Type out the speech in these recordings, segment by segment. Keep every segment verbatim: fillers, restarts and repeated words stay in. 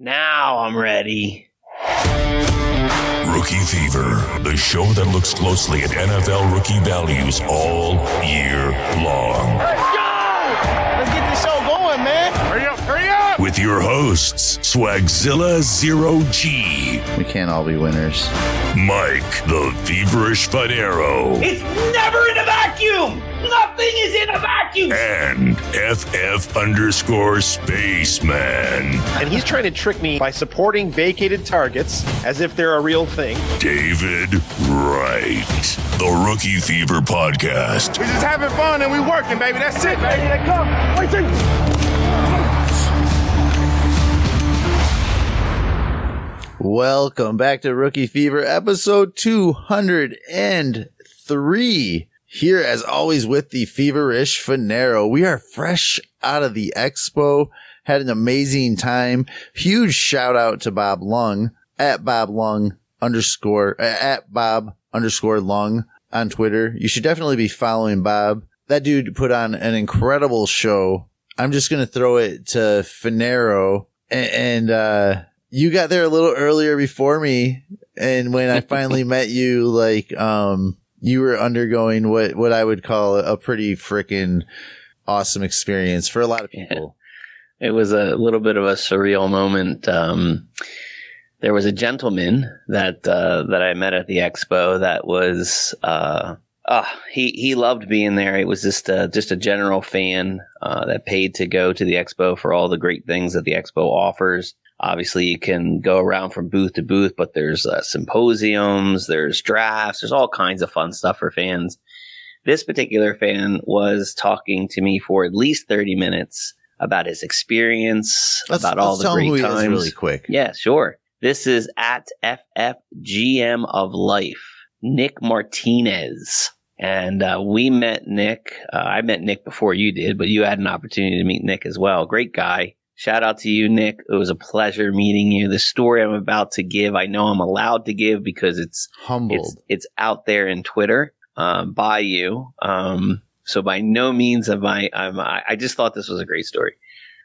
Now I'm ready. Rookie Fever, the show that looks closely at N F L rookie values all year long. Let's go! Let's get this show going, man. Hurry up, hurry up! With your hosts, Swagzilla Zero G. We can't all be winners. Mike, the Feverish Fanero. It's never in a vacuum! Nothing is in a vacuum! And F F underscore Spaceman. And he's trying to trick me by supporting vacated targets as if they're a real thing. David Wright, the Rookie Fever Podcast. We're just having fun and we working, baby. That's it, baby. They come. Wait till Welcome back to Rookie Fever, episode two hundred three. Here, as always, with the Feverish Fanero. We are fresh out of the expo. Had an amazing time. Huge shout out to Bob Lung at Bob Lung underscore at Bob underscore Lung on Twitter. You should definitely be following Bob. That dude put on an incredible show. I'm just going to throw it to Fanero and, and, uh, you got there a little earlier before me, and when I finally met you, like, um, you were undergoing what, what I would call a pretty freaking awesome experience for a lot of people. Yeah. It was a little bit of a surreal moment. Um, there was a gentleman that uh, that I met at the expo that was uh, uh, he he loved being there. It was just a, just a general fan uh, that paid to go to the expo for all the great things that the expo offers. Obviously, you can go around from booth to booth, but there's uh, symposiums, there's drafts, there's all kinds of fun stuff for fans. This particular fan was talking to me for at least thirty minutes about his experience, let's, about let's all the tell great him who times. He is really quick. Yeah, sure. This is at F F G M of Life, Nick Martinez. And uh, we met Nick. Uh, I met Nick before you did, but you had an opportunity to meet Nick as well. Great guy. Shout out to you, Nick. It was a pleasure meeting you. The story I'm about to give, I know I'm allowed to give because it's humbled. It's, it's out there in Twitter um, by you. Um, so by no means am I, I'm, I, I just thought this was a great story.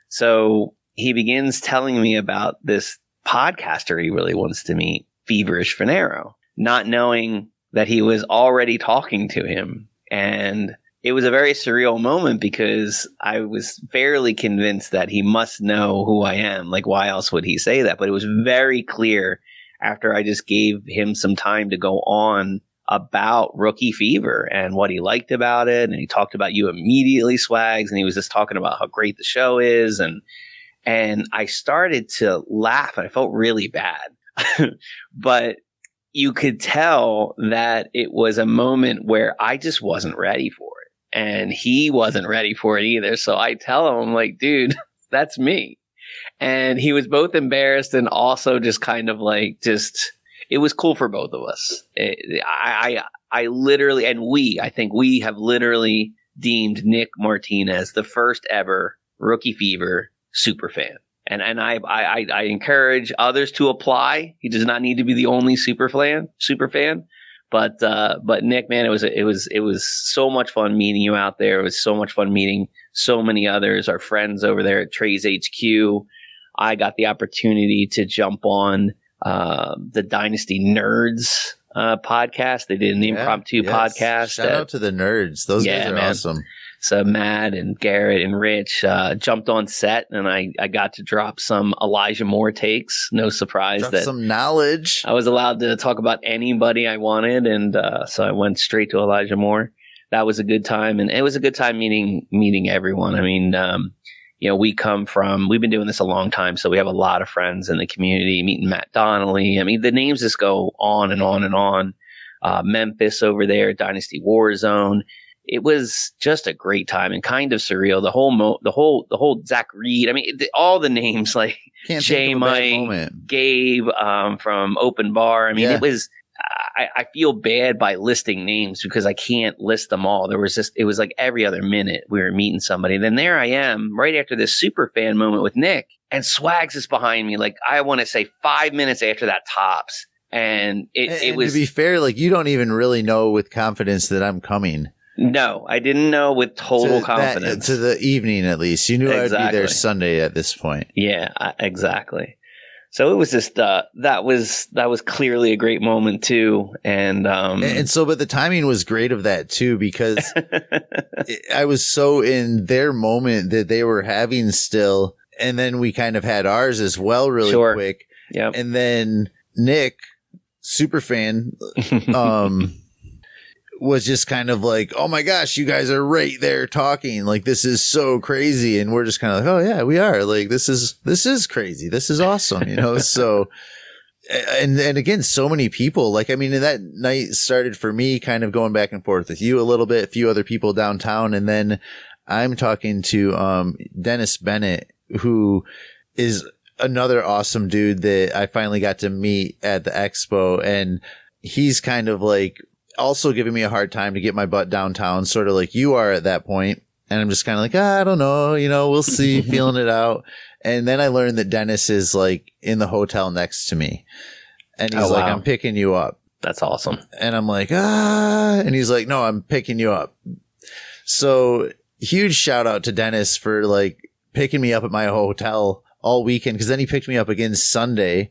So he begins telling me about this podcaster he really wants to meet, Feverish Fanero, not knowing that he was already talking to him. And it was a very surreal moment because I was fairly convinced that he must know who I am. Like, why else would he say that? But it was very clear after I just gave him some time to go on about Rookie Fever and what he liked about it. And he talked about you immediately, Swags. And he was just talking about how great the show is. And, and I started to laugh and I felt really bad, but you could tell that it was a moment where I just wasn't ready for it. And he wasn't ready for it either. So I tell him, I'm like, dude, that's me. And he was both embarrassed and also just kind of like, just, it was cool for both of us. It, I, I, I literally, and we, I think we have literally deemed Nick Martinez the first ever Rookie Fever super fan. And, and I, I, I encourage others to apply. He does not need to be the only super fan, super fan. But, uh, but Nick, man, it was, it was, it was so much fun meeting you out there. It was so much fun meeting so many others, our friends over there at Trey's H Q. I got the opportunity to jump on, uh, the Dynasty Nerds, uh, podcast. They did an yeah, impromptu yes. podcast. Shout that, out to the nerds. Those yeah, guys are man. awesome. So Matt and Garrett and Rich uh, jumped on set, and I, I got to drop some Elijah Moore takes. No surprise Drop that some knowledge. I was allowed to talk about anybody I wanted, and uh, so I went straight to Elijah Moore. That was a good time, and it was a good time meeting meeting everyone. I mean, um, you know, we come from we've been doing this a long time, so we have a lot of friends in the community. Meeting Matt Donnelly. I mean, the names just go on and on and on. Uh, Memphis over there, Dynasty Warzone. It was just a great time and kind of surreal. The whole, mo- the whole, the whole Zach Reed. I mean, the, all the names like Can't Jay Mike, Gabe um, from Open Bar. I mean, yeah. it was. I, I feel bad by listing names because I can't list them all. There was just, it was like every other minute we were meeting somebody. And then there I am right after this super fan moment with Nick, and Swags is behind me. Like, I want to say five minutes after that tops. And it, and, it was. To be fair, like, you don't even really know with confidence that I'm coming. No, I didn't know with total to confidence. That, to the evening, at least. You knew exactly. I would be there Sunday at this point. Yeah, I, exactly. So it was just uh, that was that was clearly a great moment too, and um, and, and so, but the timing was great of that too, because I was so in their moment that they were having still, and then we kind of had ours as well, really Sure. quick. yeah, And then Nick, super fan, um, was just kind of like, "Oh my gosh, you guys are right there talking. Like, this is so crazy." And we're just kind of like, "Oh yeah, we are. Like, this is, this is crazy. This is awesome." You know? So, and, and again, so many people, like, I mean, and that night started for me kind of going back and forth with you a little bit, a few other people downtown. And then I'm talking to, um, Dennis Bennett, who is another awesome dude that I finally got to meet at the expo. And he's kind of like, also giving me a hard time to get my butt downtown, sort of like you are at that point. And I'm just kind of like, ah, I don't know, you know, we'll see, feeling it out. And then I learned that Dennis is like in the hotel next to me. And he's Oh, like, wow. I'm picking you up. that's awesome. And I'm like, ah, and he's like, no, I'm picking you up. So huge shout out to Dennis for like picking me up at my hotel all weekend. Cause then he picked me up again Sunday.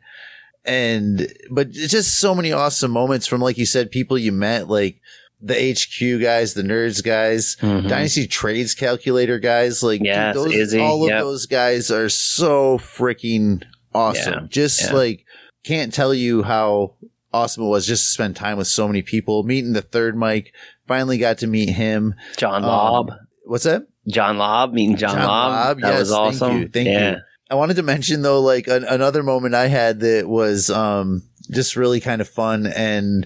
And, but it's just so many awesome moments from, like you said, people you met, like the H Q guys, the Nerds guys, Mhm. Dynasty Trades Calculator guys. Like, Yes, dude, those, Izzy, all of yep. those guys are so freaking awesome. Yeah, Just yeah. like, can't tell you how awesome it was just to spend time with so many people. Meeting the third Mike, finally got to meet him. John Um, Lobb, What's that? John Lobb, meeting John, John Lobb, Lobb, that yes, was thank awesome. you, thank yeah. you. I wanted to mention though, like an, another moment I had that was um, just really kind of fun. And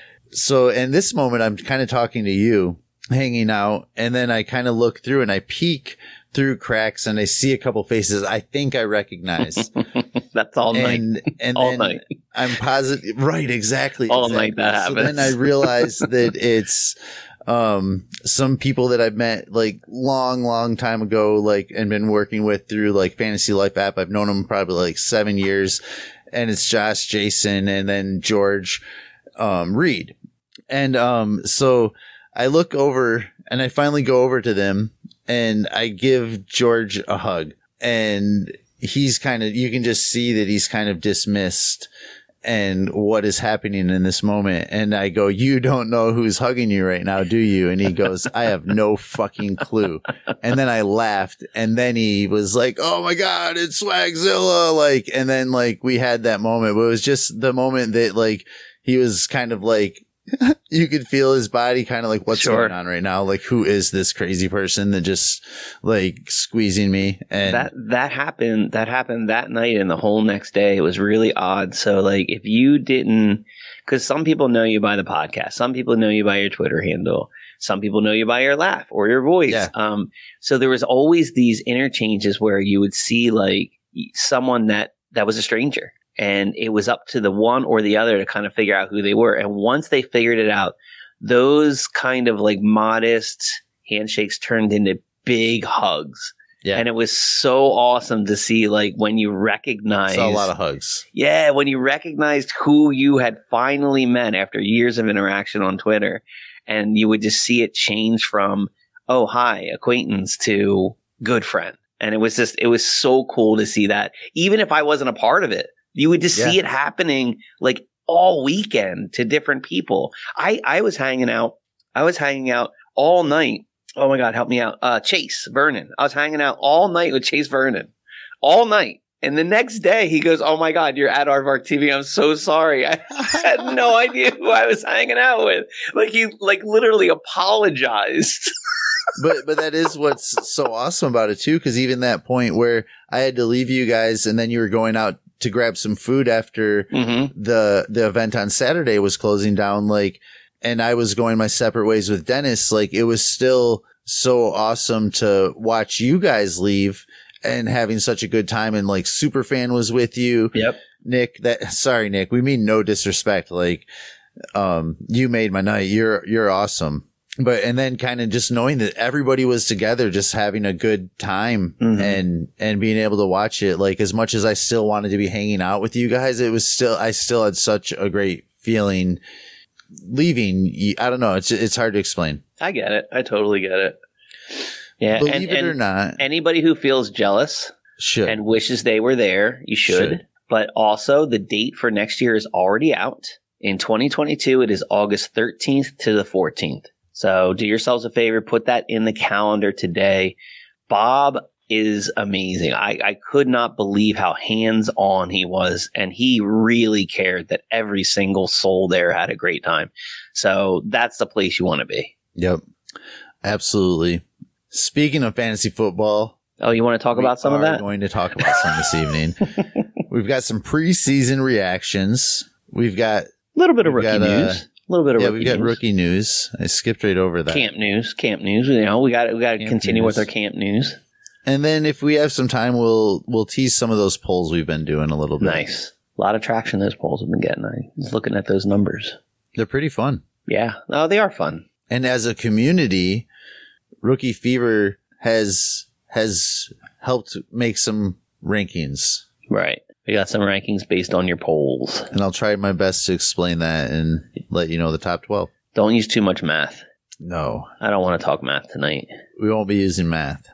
so in this moment, I'm kind of talking to you, hanging out. And then I kind of look through and I peek through cracks and I see a couple faces I think I recognize. That's all night. and and All then night. I'm positive. Right. Exactly. All exactly. night that So happens. then I realized that it's um some people that I've met like long long time ago, like, and been working with through like Fantasy Life app. I've known them probably like seven years, and it's Josh, Jason, and then George um Reed. And um so I look over and I finally go over to them and I give George a hug, and he's kind of, you can just see that he's kind of dismissed and what is happening in this moment. And I go, "You don't know who's hugging you right now, do you?" And he goes, "I have no fucking clue." And then I laughed, and then he was like, "Oh my God, it's Swagzilla." Like, and then like we had that moment, but it was just the moment that like he was kind of like, you could feel his body kind of like, what's Sure. going on right now? Like, who is this crazy person that just like squeezing me? And that that happened that happened that night and the whole next day. It was really odd. So like if you didn't, because some people know you by the podcast, some people know you by your Twitter handle, some people know you by your laugh or your voice. Yeah. Um, so there was always these interchanges where you would see like someone that that was a stranger. And it was up to the one or the other to kind of figure out who they were. And once they figured it out, those kind of like modest handshakes turned into big hugs. Yeah. And it was so awesome to see, like, when you recognize, saw a lot of hugs. yeah, when you recognized who you had finally met after years of interaction on Twitter, and you would just see it change from, oh, hi, acquaintance, to good friend. And it was just, it was so cool to see that. Even if I wasn't a part of it, you would just Yeah. see it happening like all weekend to different people. I, I was hanging out, I was hanging out all night. Oh my God, help me out. Uh, Chase Vernon. I was hanging out all night with Chase Vernon, all night. And the next day he goes, "Oh my God, you're at Aardvark T V. I'm so sorry. I had no idea who I was hanging out with." Like he like literally apologized. but but that is what's so awesome about it too, because even that point where I had to leave you guys and then you were going out to grab some food after Mm-hmm. the the event on Saturday was closing down, like, and I was going my separate ways with Dennis, like, it was still so awesome to watch you guys leave and having such a good time. And like Superfan was with you. Yep. Nick, that, sorry, Nick, we mean no disrespect. Like, um, you made my night. You're, you're awesome. But, and then kind of just knowing that everybody was together, just having a good time Mhm. and, and being able to watch it. Like, as much as I still wanted to be hanging out with you guys, it was still, I still had such a great feeling leaving. you- I don't know. It's, it's hard to explain. I get it. I totally get it. Yeah. Believe and, it and or not, anybody who feels jealous should. and wishes they were there, you should. Should. But also, the date for next year is already out. In twenty twenty-two, it is August thirteenth to the fourteenth. So do yourselves a favor, put that in the calendar today. Bob is amazing. I, I could not believe how hands-on he was, and he really cared that every single soul there had a great time. So that's the place you want to be. Yep, absolutely. Speaking of fantasy football. Oh, you want to talk about some of that? We're going to talk about some this evening. We've got some preseason reactions. We've got... A little bit of rookie got, news. Uh, A little bit of yeah, rookie we've got news. rookie news. I skipped right over that. Camp news. Camp news. You know, we got we got to continue news. with our camp news. And then if we have some time, we'll we'll tease some of those polls we've been doing a little bit. Nice. A lot of traction those polls have been getting. I was looking at those numbers. They're pretty fun. Yeah. No, they are fun. And as a community, Rookie Fever has has helped make some rankings. Right. We got some rankings based on your polls. And I'll try my best to explain that and let you know the top twelve. Don't use too much math. No. I don't want to talk math tonight. We won't be using math.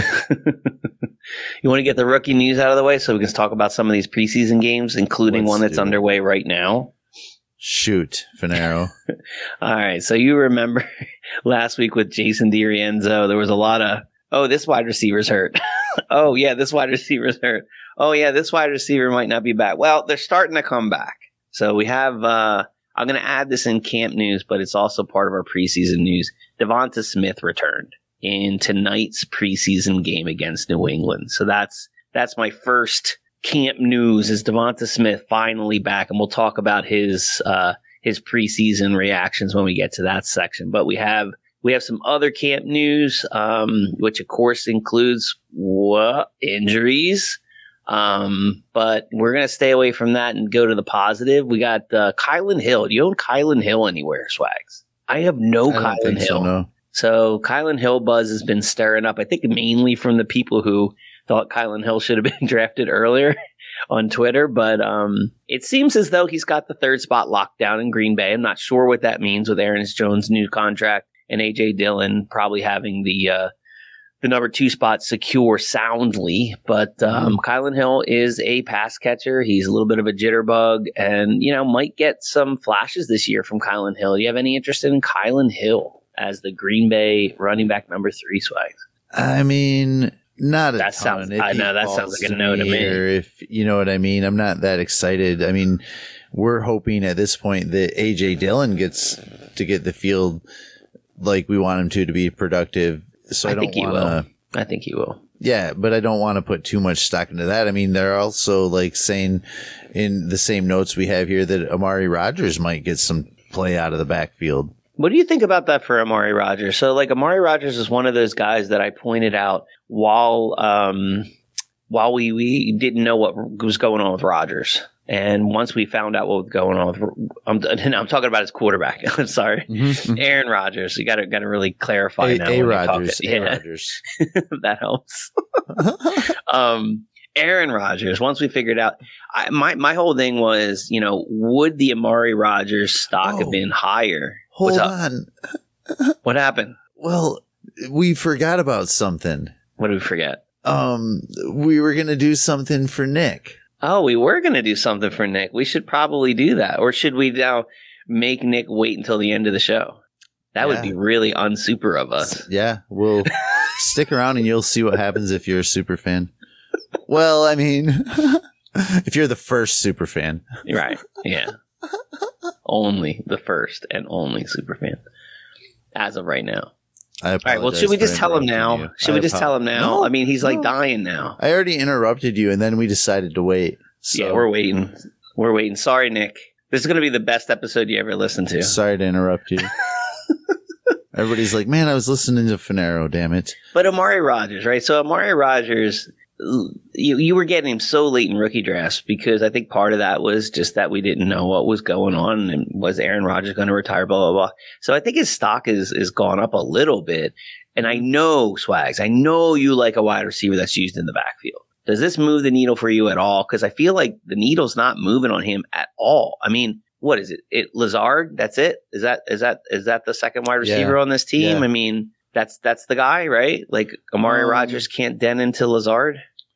You want to get the rookie news out of the way so we can talk about some of these preseason games, including Let's one that's do it. underway right now? Shoot, Finero. All right. So you remember last week with Jason DiRienzo, there was a lot of, oh, this wide receiver's hurt. Oh, yeah, this wide receiver's hurt. Oh, yeah, this wide receiver might not be back. Well, they're starting to come back. So we have, uh, I'm going to add this in camp news, but it's also part of our preseason news. Devonta Smith returned in tonight's preseason game against New England. So that's that's my first camp news is Devonta Smith finally back. And we'll talk about his uh, his preseason reactions when we get to that section. But we have we have some other camp news, um, which of course includes what injuries. Um, but we're going to stay away from that and go to the positive. We got uh, Kylan Hill. Do you own Kylan Hill anywhere, Swags? I have no I don't Kylan think Hill. so, no. So Kylan Hill buzz has been stirring up, I think mainly from the people who thought Kylan Hill should have been drafted earlier on Twitter. But um, it seems as though he's got the third spot locked down in Green Bay. I'm not sure what that means with Aaron Jones' new contract and A J Dillon probably having the uh, the number two spot secure soundly. But um, mm. Kylan Hill is a pass catcher. He's a little bit of a jitterbug and, you know, might get some flashes this year from Kylan Hill. Do you have any interest in Kylan Hill as the Green Bay running back number three, Swags? I mean, not a that ton. sounds. If I he know that falls sounds like a no to me. Or if you know what I mean, I'm not that excited. I mean, we're hoping at this point that A J Dillon gets to get the field like we want him to to be productive. So I, I don't think he want will. to. I think he will. Yeah, but I don't want to put too much stock into that. I mean, they're also like saying in the same notes we have here that Amari Rodgers might get some play out of the backfield. What do you think about that for Amari Rodgers? So, like, Amari Rodgers is one of those guys that I pointed out while um, while we, we didn't know what was going on with Rodgers. And once we found out what was going on with, I'm, I'm talking about his quarterback. I'm sorry, Mm-hmm. Aaron Rodgers. You got to got to really clarify A, now. A when we Rodgers, talk- A yeah, Rodgers. that helps. um, Aaron Rodgers. Once we figured out, I, my my whole thing was, you know, would the Amari Rodgers stock Oh. have been higher? Hold What's up? on. What happened? Well, we forgot about something. What did we forget? Um, we were gonna do something for Nick. Oh, we were going to do something for Nick. We should probably do that. Or should we now make Nick wait until the end of the show? That would Yeah. be really unsuper of us. Yeah, we'll stick around and you'll see what happens if you're a super fan. Well, I mean, if you're the first super fan. Right. Yeah. Only the first and only super fan as of right now. I All right. Well, should we apologize just for tell him interrupting now? you. Should I we just apo- tell him now? No, I mean, he's like no. dying now. I already interrupted you, and then we decided to wait. So Yeah, we're waiting. We're waiting. Sorry, Nick. This is going to be the best episode you ever listened to. sorry to interrupt you. Everybody's like, man, I was listening to Finero, damn it. But Amari Rodgers, right? So Amari Rodgers, you you were getting him so late in rookie drafts because I think part of that was just that we didn't know what was going on and was Aaron Rodgers going to retire, blah, blah, blah. So I think his stock is is gone up a little bit. And I know, Swags, I know you like a wide receiver that's used in the backfield. Does this move the needle for you at all? Because I feel like the needle's not moving on him at all. I mean, what is it? It Lazard? That's it? Is that is that is that the second wide receiver Yeah. on this team? Yeah. I mean, that's that's the guy, right? Like Amari Um, Rodgers can't dent into Lazard.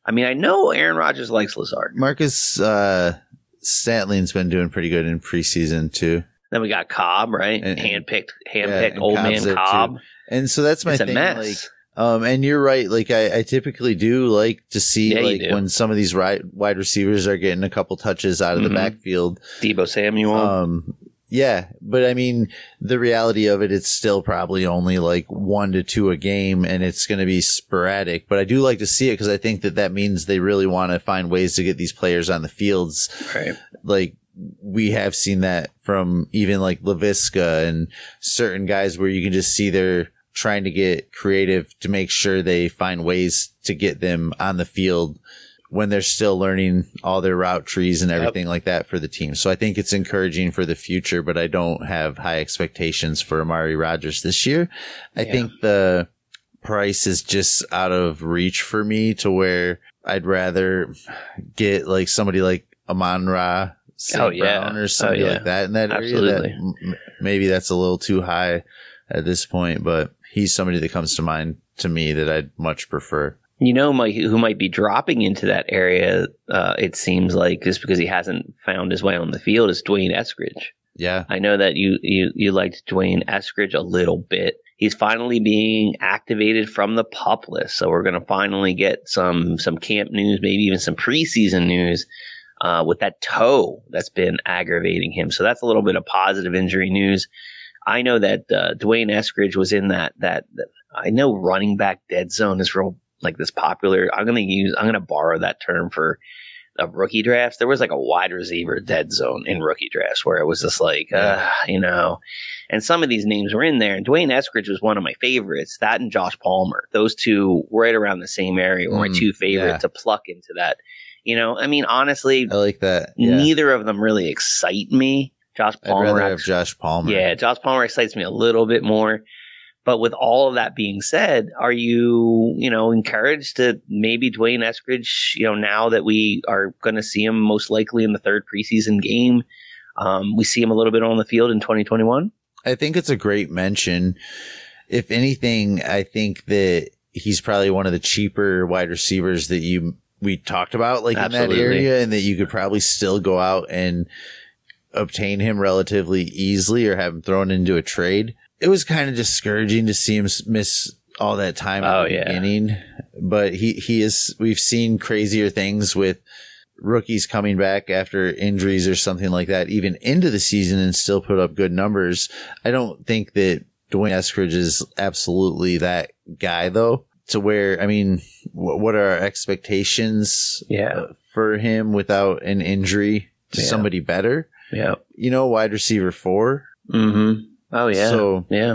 I mean, I know Aaron Rodgers likes Lazard. Marcus uh, Stantling's been doing pretty good in preseason too. Then we got Cobb, right? And- Handpicked, handpicked Yeah, and old Cobb's man there, Cobb. too. And so that's my It's a thing. mess. Like, um, and you're right. Like I, I typically do like to see Yeah, you like do. when some of these ri- wide receivers are getting a couple touches out of Mhm. the backfield. Debo Samuel. Um, yeah, but I mean, the reality of it, it's still probably only like one to two a game, and it's going to be sporadic. But I do like to see it because I think that that means they really want to find ways to get these players on the fields. right. Like we have seen that from even like LaVisca and certain guys where you can just see they're trying to get creative to make sure they find ways to get them on the field when they're still learning all their route trees and everything Yep. like that for the team. So I think it's encouraging for the future, but I don't have high expectations for Amari Rodgers this year. I Yeah. think the price is just out of reach for me to where I'd rather get like somebody like Amon-Ra Saint Oh, yeah. Brown or somebody Oh, yeah. like that in that Absolutely. area. That m- maybe that's a little too high at this point, but he's somebody that comes to mind to me that I'd much prefer. You know, my, who might be dropping into that area, uh, it seems like, just because he hasn't found his way on the field, is Dwayne Eskridge. Yeah. I know that you, you, you liked Dwayne Eskridge a little bit. He's finally being activated from the PUP list. So we're going to finally get some, some camp news, maybe even some preseason news, uh, with that toe that's been aggravating him. So that's a little bit of positive injury news. I know that, uh, Dwayne Eskridge was in that, that, that, I know running back dead zone is real, like this popular. I'm going to use, I'm going to borrow that term for, of rookie drafts. There was like a wide receiver dead zone in rookie drafts where it was just like, uh, you know, and some of these names were in there. And Dwayne Eskridge was one of my favorites. That and Josh Palmer, those two right around the same area were my Mm, two favorites yeah. to pluck into that. You know, I mean, honestly, I like that. Yeah. neither of them really excite me. Josh I'd Palmer, rather have actually- Josh Palmer. yeah, Josh Palmer excites me a little bit more. But with all of that being said, are you, you know, encouraged to maybe Dwayne Eskridge, you know, now that we are going to see him most likely in the third preseason game, um, we see him a little bit on the field in twenty twenty-one? I think it's a great mention. If anything, I think that he's probably one of the cheaper wide receivers that you we talked about, like in that Absolutely. area, and that you could probably still go out and obtain him relatively easily or have him thrown into a trade. It was kind of discouraging to see him s- miss all that time at Oh, the yeah. beginning, but he, he is, we've seen crazier things with rookies coming back after injuries or something like that, even into the season and still put up good numbers. I don't think that Dwayne Eskridge is absolutely that guy though, to where, I mean, wh- what are our expectations Yeah. uh, for him without an injury to Yeah. somebody better? Yeah. You know, wide receiver four. Mm-hmm. Oh, yeah. So yeah.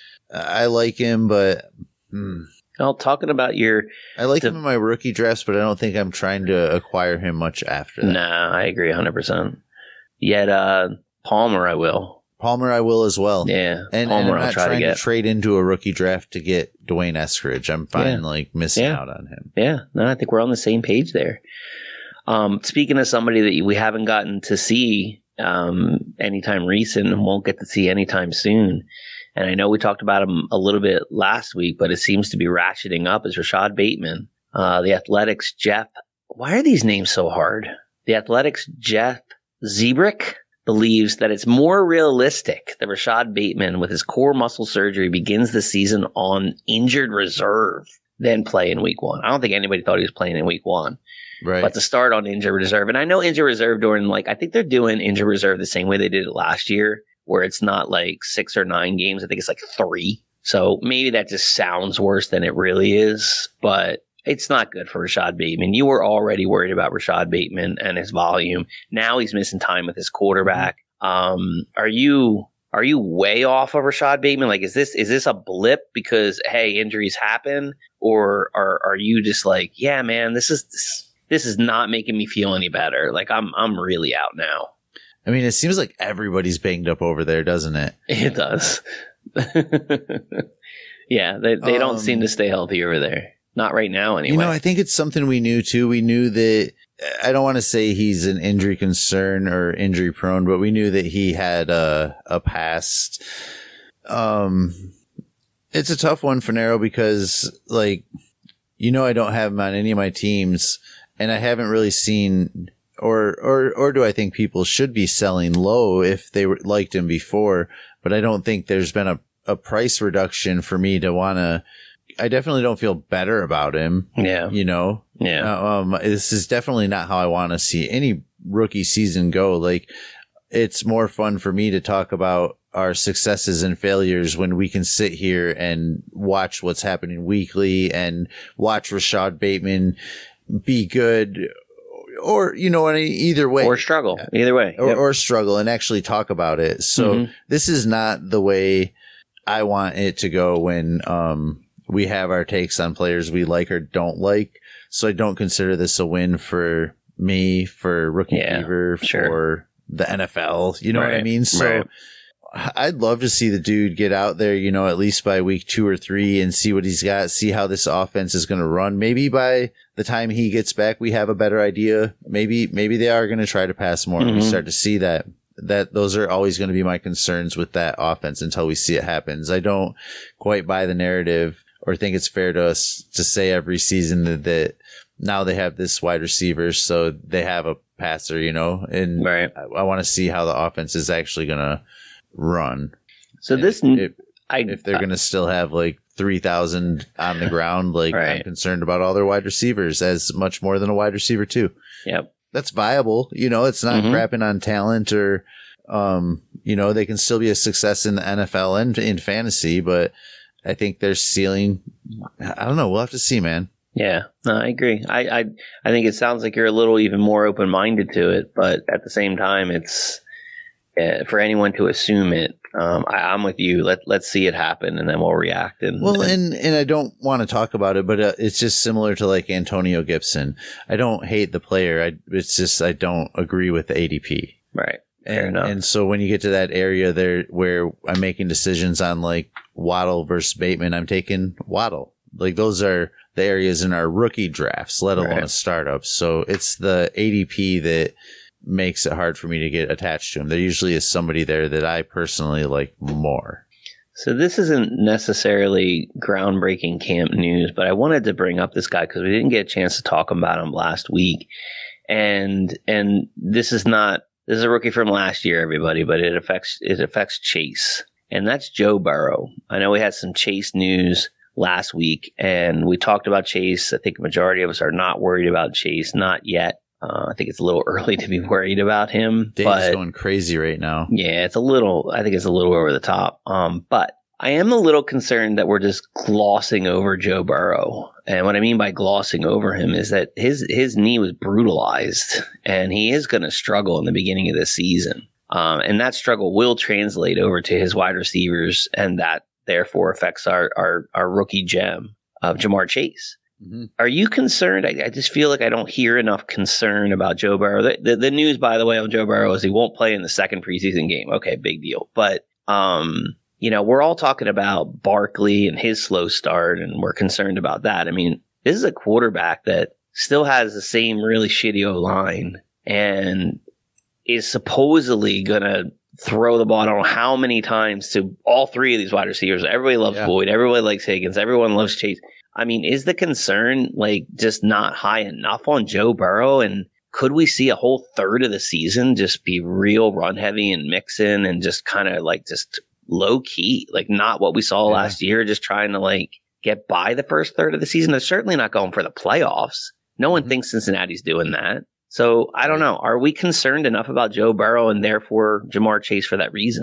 I like him, but hmm, Well, talking about your, I like The- him in my rookie drafts, but I don't think I'm trying to acquire him much after that. nah, I agree one hundred percent. Yet, uh, Palmer, I will. Palmer, I will as well. Yeah. And, and Palmer, I'm I'll not try to trying to, get. trade into a rookie draft to get Dwayne Eskridge. I'm fine, Yeah. like missing Yeah. out on him. Yeah, no, I think we're on the same page there. Um, speaking of somebody that we haven't gotten to see um, anytime recent and won't get to see anytime soon, and I know we talked about him a little bit last week, but it seems to be ratcheting up, is Rashad Bateman. Uh, the Athletics' Jeff. Why are these names so hard? The Athletics' Jeff Zebrick believes that it's more realistic that Rashad Bateman, with his core muscle surgery, begins the season on injured reserve than play in week one. I don't think anybody thought he was playing in week one, Right. but to start on injured reserve. And I know injured reserve during, like, I think they're doing injured reserve the same way they did it last year, where it's not like six or nine games. I think it's like three. So maybe that just sounds worse than it really is, but it's not good for Rashad Bateman. You were already worried about Rashad Bateman and his volume. Now he's missing time with his quarterback. Um, are you are you way off of Rashad Bateman? Like, is this is this a blip because, hey, injuries happen, or are are you just like, yeah, man, this is this, this is not making me feel any better. Like, I'm I'm really out now. I mean, it seems like everybody's banged up over there, doesn't it? It does. Yeah, they they don't Um, seem to stay healthy over there. Not right now, anyway. You know, I think it's something we knew too. We knew that, I don't want to say he's an injury concern or injury prone, but we knew that he had a, a past. Um, it's a tough one for Nero because, like, you know, I don't have him on any of my teams, and I haven't really seen, or or or do I think people should be selling low if they were, liked him before? But I don't think there's been a, a price reduction for me to want to. I definitely don't feel better about him. Yeah, you know. Yeah. Uh, um, this is definitely not how I want to see any rookie season go. Like, it's more fun for me to talk about our successes and failures when we can sit here and watch what's happening weekly and watch Rashad Bateman be good, or, you know, either way, or struggle either way, or, yep. or struggle and actually talk about it. So mm-hmm. this is not the way I want it to go when, um, we have our takes on players we like or don't like. So I don't consider this a win for me, for Rookie yeah, Fever, sure. for the N F L. You know right. what I mean? So right. I'd love to see the dude get out there, you know, at least by week two or three and see what he's got, see how this offense is going to run. Maybe by the time he gets back, we have a better idea. Maybe, maybe they are going to try to pass more. Mm-hmm. We start to see that, that those are always going to be my concerns with that offense until we see it happens. I don't quite buy the narrative or think it's fair to us to say every season that, that now they have this wide receiver, so they have a passer, you know, and right. I, I want to see how the offense is actually going to run. So and this, if, I, if they're going to still have like three thousand on the ground, like right. I'm concerned about all their wide receivers as much more than a wide receiver too. Yep. That's viable. You know, it's not mm-hmm. crapping on talent or, um, you know, they can still be a success in the N F L and in fantasy, but I think their ceiling, I don't know. We'll have to see, man. Yeah, no, I agree. I, I, I think it sounds like you're a little even more open-minded to it, but at the same time, it's uh, for anyone to assume it. Um, I, I'm with you. Let let's see it happen, and then we'll react. And well, and, and and I don't want to talk about it, but uh, it's just similar to like Antonio Gibson. I don't hate the player. I it's just I don't agree with the A D P. Right. Fair and enough. And so when you get to that area there where I'm making decisions on like Waddle versus Bateman, I'm taking Waddle. Like those are the areas in our rookie drafts, let alone right. a startup. So it's the A D P that makes it hard for me to get attached to him. There usually is somebody there that I personally like more. So this isn't necessarily groundbreaking camp news, but I wanted to bring up this guy because we didn't get a chance to talk about him last week. And and this is not this is a rookie from last year, everybody, but it affects it affects Chase. And that's Joe Burrow. I know we had some Chase news last week, and we talked about Chase. I think the majority of us are not worried about Chase, not yet. Uh, I think it's a little early to be worried about him. Dave's but, going crazy right now. Yeah, it's a little, I think it's a little over the top. Um, but I am a little concerned that we're just glossing over Joe Burrow. And what I mean by glossing over him is that his, his knee was brutalized, and he is going to struggle in the beginning of the season. Um, and that struggle will translate over to his wide receivers, and that therefore affects our, our, our rookie gem of Jamar Chase. Mm-hmm. Are you concerned? I, I just feel like I don't hear enough concern about Joe Burrow. The, the, the news, by the way, on Joe Burrow is he won't play in the second preseason game. Okay, big deal. But, um, you know, we're all talking about Barkley and his slow start, and we're concerned about that. I mean, this is a quarterback that still has the same really shitty O-line and is supposedly going to throw the ball. I don't know how many times to all three of these wide receivers. Everybody loves yeah. Boyd. Everybody likes Higgins. Everyone loves Chase. I mean, is the concern like just not high enough on Joe Burrow? And could we see a whole third of the season just be real run heavy and Mixon and just kind of like just low key, like not what we saw yeah. last year, just trying to like get by the first third of the season? They're certainly not going for the playoffs. No one mm-hmm. thinks Cincinnati's doing that. So I don't know. Are we concerned enough about Joe Burrow and therefore Jamar Chase for that reason?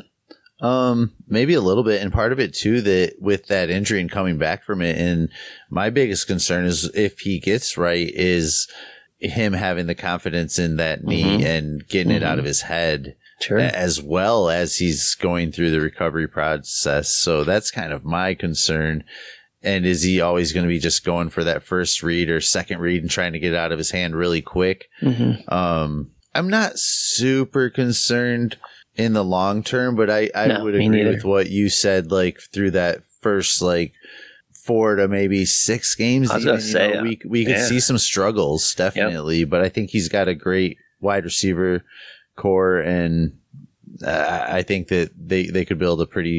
Um, maybe a little bit. And part of it too, that with that injury and coming back from it. And my biggest concern is if he gets right is him having the confidence in that knee mm-hmm. and getting mm-hmm. it out of his head sure. as well as he's going through the recovery process. So that's kind of my concern. And is he always going to be just going for that first read or second read and trying to get it out of his hand really quick? Mm-hmm. Um, I'm not super concerned in the long term, but I, I no, would agree neither. with what you said, like through that first like four to maybe six games. I was going to say, know, we, we could yeah. see some struggles, definitely, yep. but I think he's got a great wide receiver core, and uh, I think that they, they could build a pretty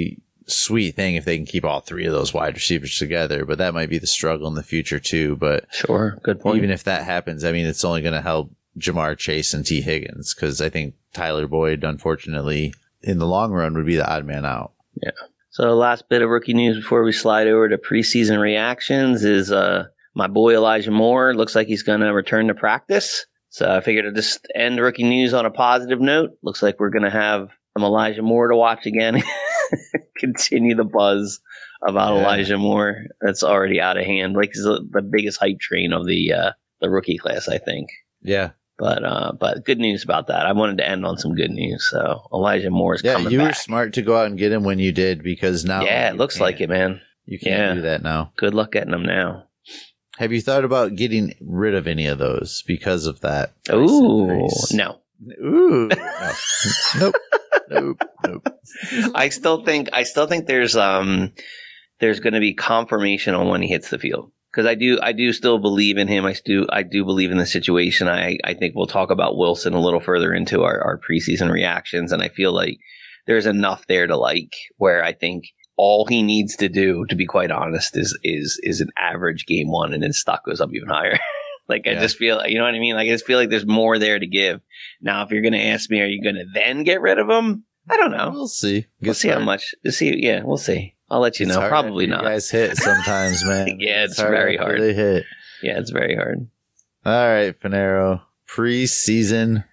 sweet thing if they can keep all three of those wide receivers together, but that might be the struggle in the future too. But sure, good point. Even if that happens, I mean, it's only going to help Jamar Chase and T. Higgins, because I think Tyler Boyd, unfortunately, in the long run, would be the odd man out. Yeah. So last bit of rookie news before we slide over to preseason reactions is uh, my boy Elijah Moore. Looks like he's going to return to practice. So I figured I'd just end rookie news on a positive note. Looks like we're going to have some Elijah Moore to watch again. Continue the buzz about yeah. Elijah Moore. That's already out of hand. Like, he's the, the biggest hype train of the uh, the rookie class, I think. Yeah. But uh, but good news about that. I wanted to end on some good news. So Elijah Moore is yeah, coming back. Yeah, you were smart to go out and get him when you did, because now yeah, it looks like it, man. You can't yeah. do that now. Good luck getting them now. Have you thought about getting rid of any of those because of that? Ooh, no. Ooh, no. Nope. Nope. Nope. I still think I still think there's um there's going to be confirmation on when he hits the field. Because I do, I do still believe in him. I do, I do believe in the situation. I, I think we'll talk about Wilson a little further into our, our preseason reactions, and I feel like there's enough there to like. Where I think all he needs to do, to be quite honest, is is is an average game one, and his stock goes up even higher. Like, I yeah. just feel, you know what I mean? Like, I just feel like there's more there to give. Now, if you're going to ask me, are you going to then get rid of him? I don't know. We'll see. We'll see how much. We'll see. Yeah, we'll see. I'll let you it's know. Probably not. You guys hit sometimes, man. yeah, it's, it's hard very hard. They hit. Yeah, it's very hard. All right, Finero. Preseason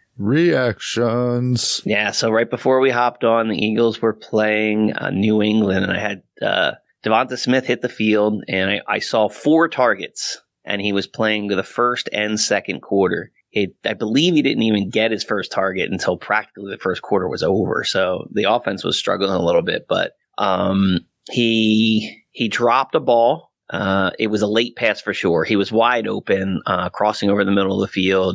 reactions. Yeah, so right before we hopped on, the Eagles were playing uh, New England, and I had uh, Devonta Smith hit the field, and I, I saw four targets, and he was playing the first and second quarter. It, I believe he didn't even get his first target until practically the first quarter was over. So the offense was struggling a little bit, but um, he he dropped a ball. Uh, it was a late pass for sure. He was wide open, uh, crossing over the middle of the field,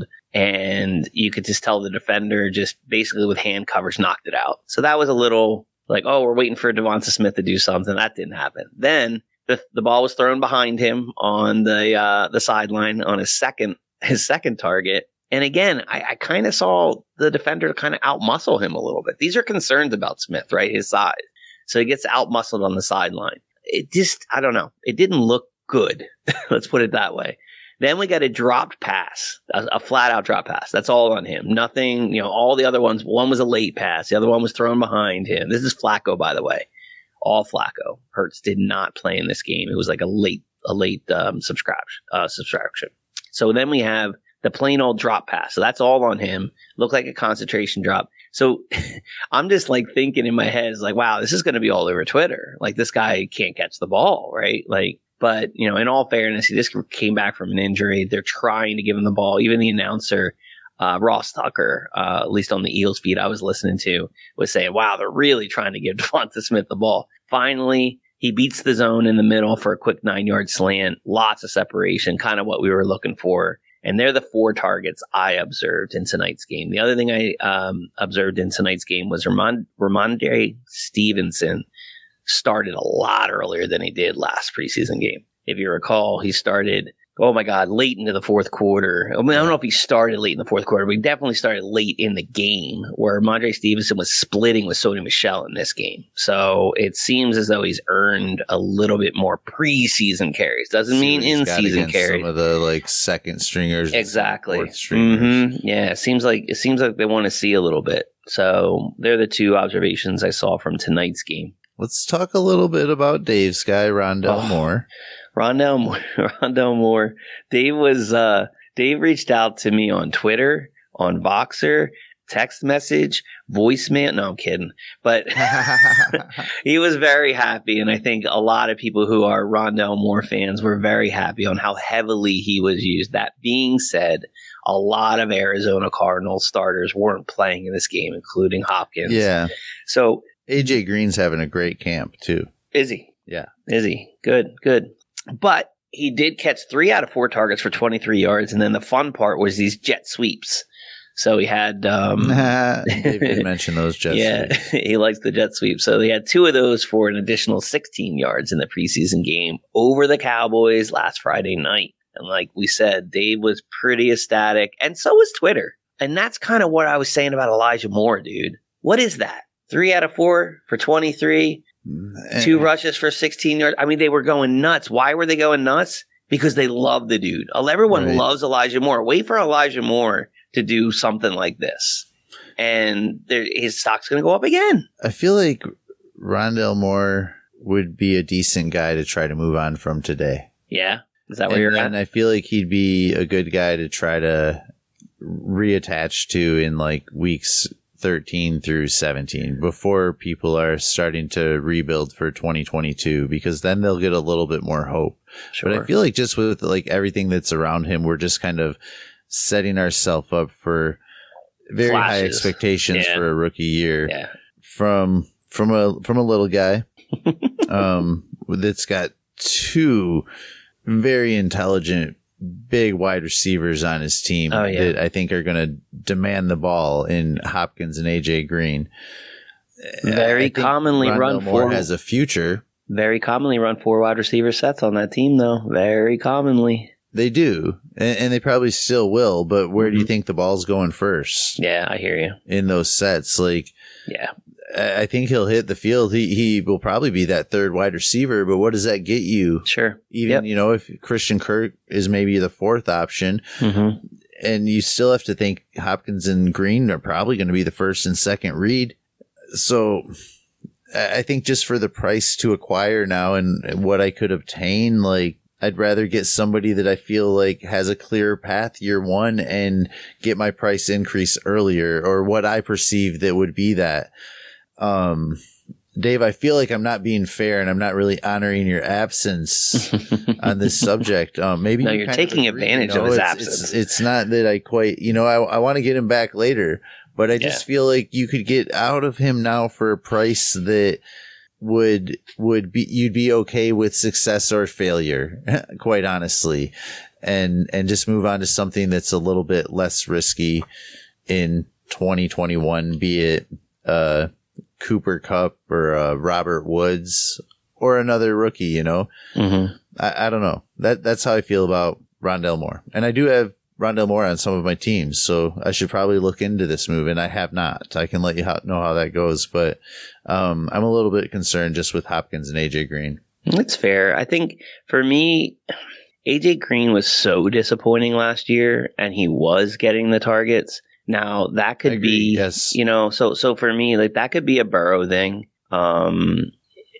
and you could just tell the defender just basically with hand coverage knocked it out. So that was a little like, oh, we're waiting for Devonta Smith to do something. That didn't happen. Then the the ball was thrown behind him on the uh, the sideline on his second his second target. And again, I, I kind of saw the defender kind of outmuscle him a little bit. These are concerns about Smith, right? His size. So he gets outmuscled on the sideline. It just, I don't know. It didn't look good. Let's put it that way. Then we got a dropped pass, a, a flat out drop pass. That's all on him. Nothing, you know, all the other ones, one was a late pass. The other one was thrown behind him. This is Flacco, by the way. All Flacco. Hurts did not play in this game. It was like a late, a late um, subscription, uh, subtraction. So then we have the plain old drop pass. So that's all on him. Looked like a concentration drop. So I'm just like thinking in my head, is like, wow, this is going to be all over Twitter. Like, this guy can't catch the ball, right? Like, but, you know, in all fairness, he just came back from an injury. They're trying to give him the ball. Even the announcer, uh, Ross Tucker, uh, at least on the Eagles feed I was listening to, was saying, wow, they're really trying to give Devonta Smith the ball. Finally, he beats the zone in the middle for a quick nine-yard slant. Lots of separation, kind of what we were looking for. And they're the four targets I observed in tonight's game. The other thing I um, observed in tonight's game was Ramon- Ramondre Stevenson started a lot earlier than he did last preseason game. If you recall, he started, oh my God, late into the fourth quarter. I mean, I don't know if he started late in the fourth quarter, but he definitely started late in the game, where Ramondre Stevenson was splitting with Sony Michel in this game. So it seems as though he's earned a little bit more preseason carries. Doesn't mean in-season carries. Some of the like second stringers, exactly. Fourth stringers. Mm-hmm. Yeah, it seems like it seems like they want to see a little bit. So they're the two observations I saw from tonight's game. Let's talk a little bit about Dave's guy, Rondell oh. Moore. Rondell Moore, Rondell Moore. Dave was uh, Dave reached out to me on Twitter, on Voxer, text message, voicemail. No, I'm kidding. But he was very happy, and I think a lot of people who are Rondell Moore fans were very happy on how heavily he was used. That being said, a lot of Arizona Cardinals starters weren't playing in this game, including Hopkins. Yeah. So A J Green's having a great camp too. Is he? Yeah. Is he? Good, good. But he did catch three out of four targets for twenty-three yards. And then the fun part was these jet sweeps. So he had... Um, Dave did mention those jet yeah, sweeps. Yeah, he likes the jet sweep. So he had two of those for an additional sixteen yards in the preseason game over the Cowboys last Friday night. And like we said, Dave was pretty ecstatic. And so was Twitter. And that's kind of what I was saying about Elijah Moore, dude. What is that? Three out of four for twenty-three. Two rushes for sixteen yards. I mean, they were going nuts. Why were they going nuts? Because they love the dude. Everyone Right. loves Elijah Moore. Wait for Elijah Moore to do something like this. And there, his stock's going to go up again. I feel like Rondale Moore would be a decent guy to try to move on from today. Yeah. Is that where And you're then at? I feel like he'd be a good guy to try to reattach to in like weeks thirteen through seventeen before people are starting to rebuild for twenty twenty-two, because then they'll get a little bit more hope. Sure. But I feel like just with like everything that's around him, we're just kind of setting ourselves up for very high Flashes. expectations Yeah. for a rookie year Yeah. from from a from a little guy um that's got two very intelligent big wide receivers on his team Oh, yeah. that I think are going to demand the ball in Hopkins and A J Green. Very I think commonly Rondale run Moore for has a future. very commonly run four wide receiver sets on that team, though. Very commonly. They do, and, and they probably still will. But where do you Mhm. think the ball's going first Yeah, I hear you. in those sets? Like, Yeah. I I think he'll hit the field. He he will probably be that third wide receiver. But what does that get you? Sure. Even, Yep. you know, if Christian Kirk is maybe the fourth option, Mm-hmm. and you still have to think Hopkins and Green are probably going to be the first and second read. So I I think just for the price to acquire now and what I could obtain, like, I'd rather get somebody that I feel like has a clear path year one and get my price increase earlier, or what I perceive that would be that. Um, Dave, I feel like I'm not being fair and I'm not really honoring your absence on this subject. Um, maybe No, you you're kind taking agree, advantage you of his it's, absence. It's, it's not that I quite, you know, I, I want to get him back later, but I just Yeah. feel like you could get out of him now for a price that would would be you'd be okay with success or failure, quite honestly, and and just move on to something that's a little bit less risky in twenty twenty-one, be it uh Cooper Kupp or uh, Robert Woods or another rookie. You know, Mm-hmm. I, I don't know. That that's how I feel about Rondale Moore, and I do have Rondale Moore on some of my teams, so I should probably look into this move, and I have not. I can let you ho- know how that goes, but um, I'm a little bit concerned just with Hopkins and A J Green. That's fair. I think for me, A J Green was so disappointing last year, and he was getting the targets. Now that I could agree, be, yes. you know, so so for me, like that could be a Burrow thing. Um,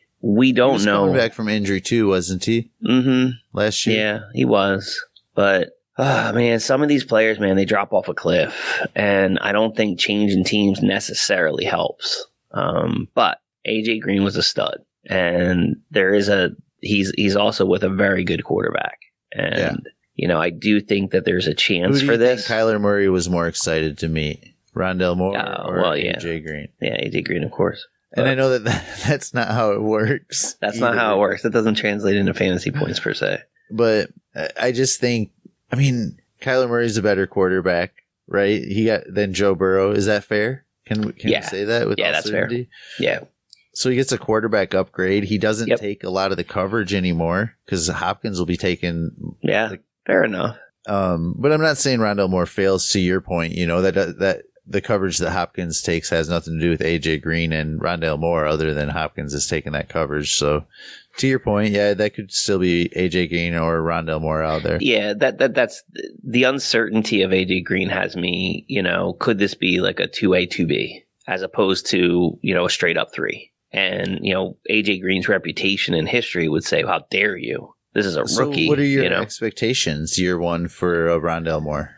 we He don't was know. coming back from injury too, wasn't he? Mm-hmm. Last year. Yeah, he was. But, ah, man, some of these players, man, they drop off a cliff. And I don't think changing teams necessarily helps. Um, but A J Green was a stud. And there is a, he's he's also with a very good quarterback. And, Yeah. you know, I do think that there's a Who chance do for you think this. Kyler Murray was more excited to meet? Rondale Moore Oh, or well, yeah. A J Green? Yeah, A J Green, of course. And But I know that, that that's not how it works. that's not how it either. works. It doesn't translate into fantasy points per se. But I- I just think, I mean, Kyler Murray's a better quarterback, right? He got than Joe Burrow. Is that fair? Can we can Yeah. we say that with Yeah, all that's fair. certainty? Yeah. So he gets a quarterback upgrade. He doesn't Yep. take a lot of the coverage anymore because Hopkins will be taking. Yeah. Like- Fair enough. Um, but I'm not saying Rondale Moore fails. To your point, you know that that the coverage that Hopkins takes has nothing to do with A J Green and Rondale Moore, other than Hopkins is taking that coverage. So, to your point, yeah, that could still be A J Green or Rondale Moore out there. Yeah, that that that's the uncertainty of A J Green has me, you know, could this be like a two A, two B as opposed to, you know, a straight up three? And, you know, A J Green's reputation and history would say, how dare you? This is a So rookie. what are your you know? expectations year one for uh, Rondale Moore?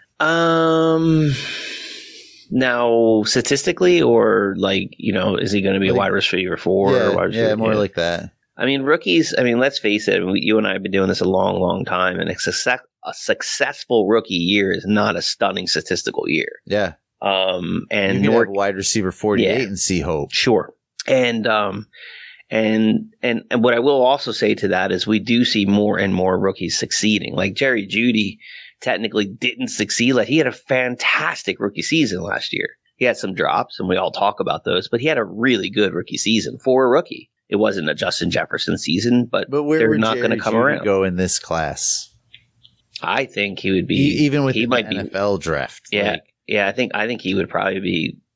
Um now statistically, or like, you know, is he going to be Like- a wide receiver four yeah, or wide receiver? yeah, more like that. I mean, rookies, I mean, let's face it, we, you and I have been doing this a long, long time, and a, success, a successful rookie year is not a stunning statistical year. Yeah, Um, you and can nor, have a wide receiver forty-eight Yeah. and see hope. sure. And, um, and, and, and what I will also say to that is we do see more and more rookies succeeding. Like Jerry Jeudy technically didn't succeed. Like he had a fantastic rookie season last year. He had some drops and we all talk about those, but he had a really good rookie season for a rookie. It wasn't a Justin Jefferson season, but, But where they're would not Jerry going to come Jeudy around. go in this class? I think he would be E- even with he the might N F be L draft. yeah like, yeah I think I think he would probably be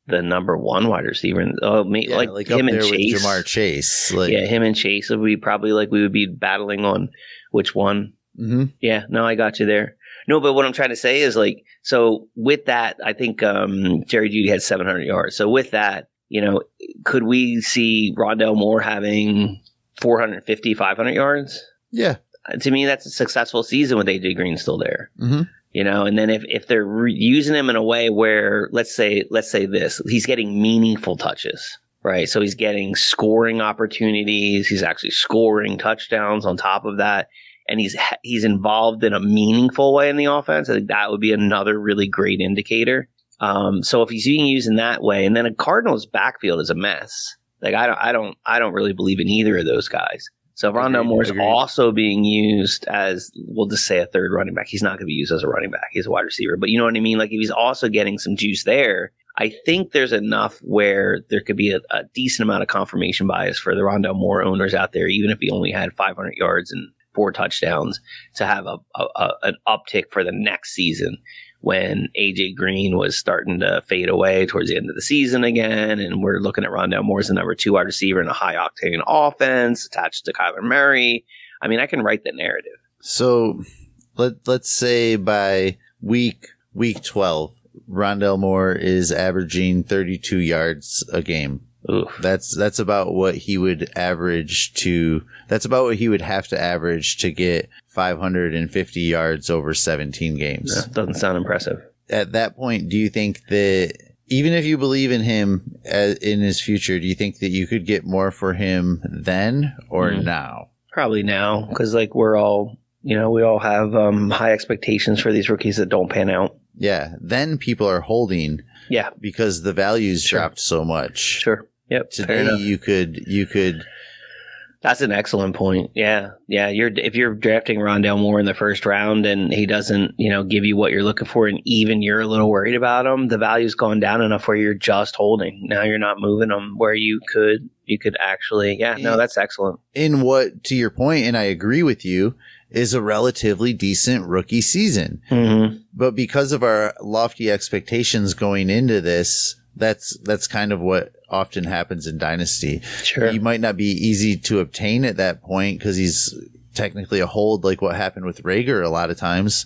the number one wide receiver. And, oh, me, Yeah, like, like him up and there Chase. with Jamar Chase. Like, Yeah, him and Chase would be probably like we would be battling on which one. mm-hmm. Yeah, no, I got you there. No, but what I'm trying to say is like, so with that, I think um, Jerry Jeudy had seven hundred yards. So with that, you know, could we see Rondale Moore having four fifty, five hundred yards? Yeah. Uh, to me, that's a successful season with A J Green still there. Mm-hmm. You know, and then if, if they're re- using him in a way where, let's say, let's say this, he's getting meaningful touches, right? So he's getting scoring opportunities. He's actually scoring touchdowns on top of that. And he's he's involved in a meaningful way in the offense. I think that would be another really great indicator. Um, so if he's being used in that way, and then a Cardinals backfield is a mess. Like I don't I don't I don't really believe in either of those guys. So if Rondale Moore is also being used as, we'll just say a third running back, he's not going to be used as a running back. He's a wide receiver. But you know what I mean? Like if he's also getting some juice there, I think there's enough where there could be a, a decent amount of confirmation bias for the Rondale Moore owners out there, even if he only had five hundred yards and four touchdowns, to have a, a, a an uptick for the next season when A J Green was starting to fade away towards the end of the season again. And we're looking at Rondale Moore as the number two wide receiver in a high octane offense attached to Kyler Murray. I mean, I can write the narrative. So let, let's say by week, week twelve, Rondale Moore is averaging thirty-two yards a game. Oof. That's that's about what he would average to. That's about what he would have to average to get five hundred fifty yards over seventeen games. That doesn't sound impressive. At that point, do you think that even if you believe in him as, in his future, do you think that you could get more for him then or mm. now? Probably now, because like we're all, you know, we all have um, high expectations for these rookies that don't pan out. Yeah, then people are holding. Yeah, because the values sure. dropped so much. Sure. Yep. Today you could you could. That's an excellent point. Yeah, yeah. You're if you're drafting Rondale Moore in the first round and he doesn't, you know, give you what you're looking for, and even you're a little worried about him, the value's gone down enough where you're just holding. Now you're not moving them where you could you could actually. Yeah, no, that's excellent. In what, to your point, and I agree with you, is a relatively decent rookie season. Mm-hmm. But because of our lofty expectations going into this, that's that's kind of what often happens in Dynasty. Sure. He might not be easy to obtain at that point because he's technically a hold, like what happened with Rager a lot of times.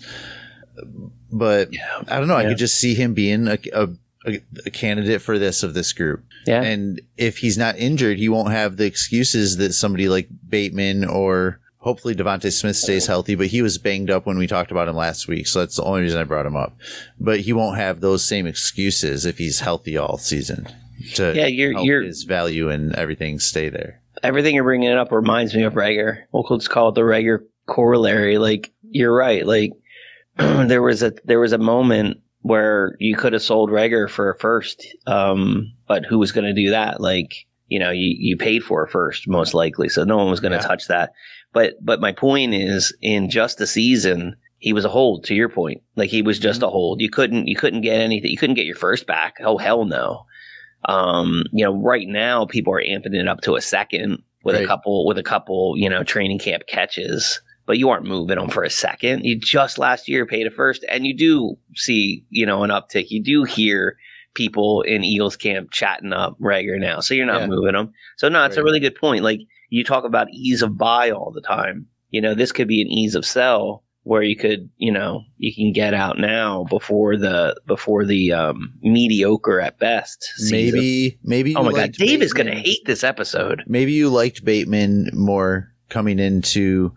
But yeah. I don't know. Yeah. I could just see him being a, a, a candidate for this of this group. Yeah. And if he's not injured, he won't have the excuses that somebody like Bateman or hopefully Devontae Smith stays healthy, but he was banged up when we talked about him last week. So that's the only reason I brought him up. But he won't have those same excuses if he's healthy all season to yeah, you're, help you're, his value and everything stay there. Everything you're bringing up reminds me of Rager. We'll just call it the Rager corollary. Like, you're right. Like, there was a there was a moment where you could have sold Rager for a first, um, but who was going to do that? Like, you know, you, you paid for a first, most likely, so no one was going to yeah. touch that. But but my point is, in just a season, he was a hold. To your point, like he was just mm-hmm. a hold. You couldn't you couldn't get anything. You couldn't get your first back. Oh hell no. Um, you know, right now people are amping it up to a second with right. a couple with a couple you know training camp catches. But you aren't moving them for a second. You just last year paid a first, and you do see you know an uptick. You do hear people in Eagles camp chatting up Rager now, so you're not yeah. moving them. So no, it's right. a really good point. Like, you talk about ease of buy all the time. You know, this could be an ease of sell where you could, you know, you can get out now before the before the um, mediocre at best season. Maybe, maybe. Oh my God, Dave Bateman. is going to hate this episode. Maybe you liked Bateman more coming into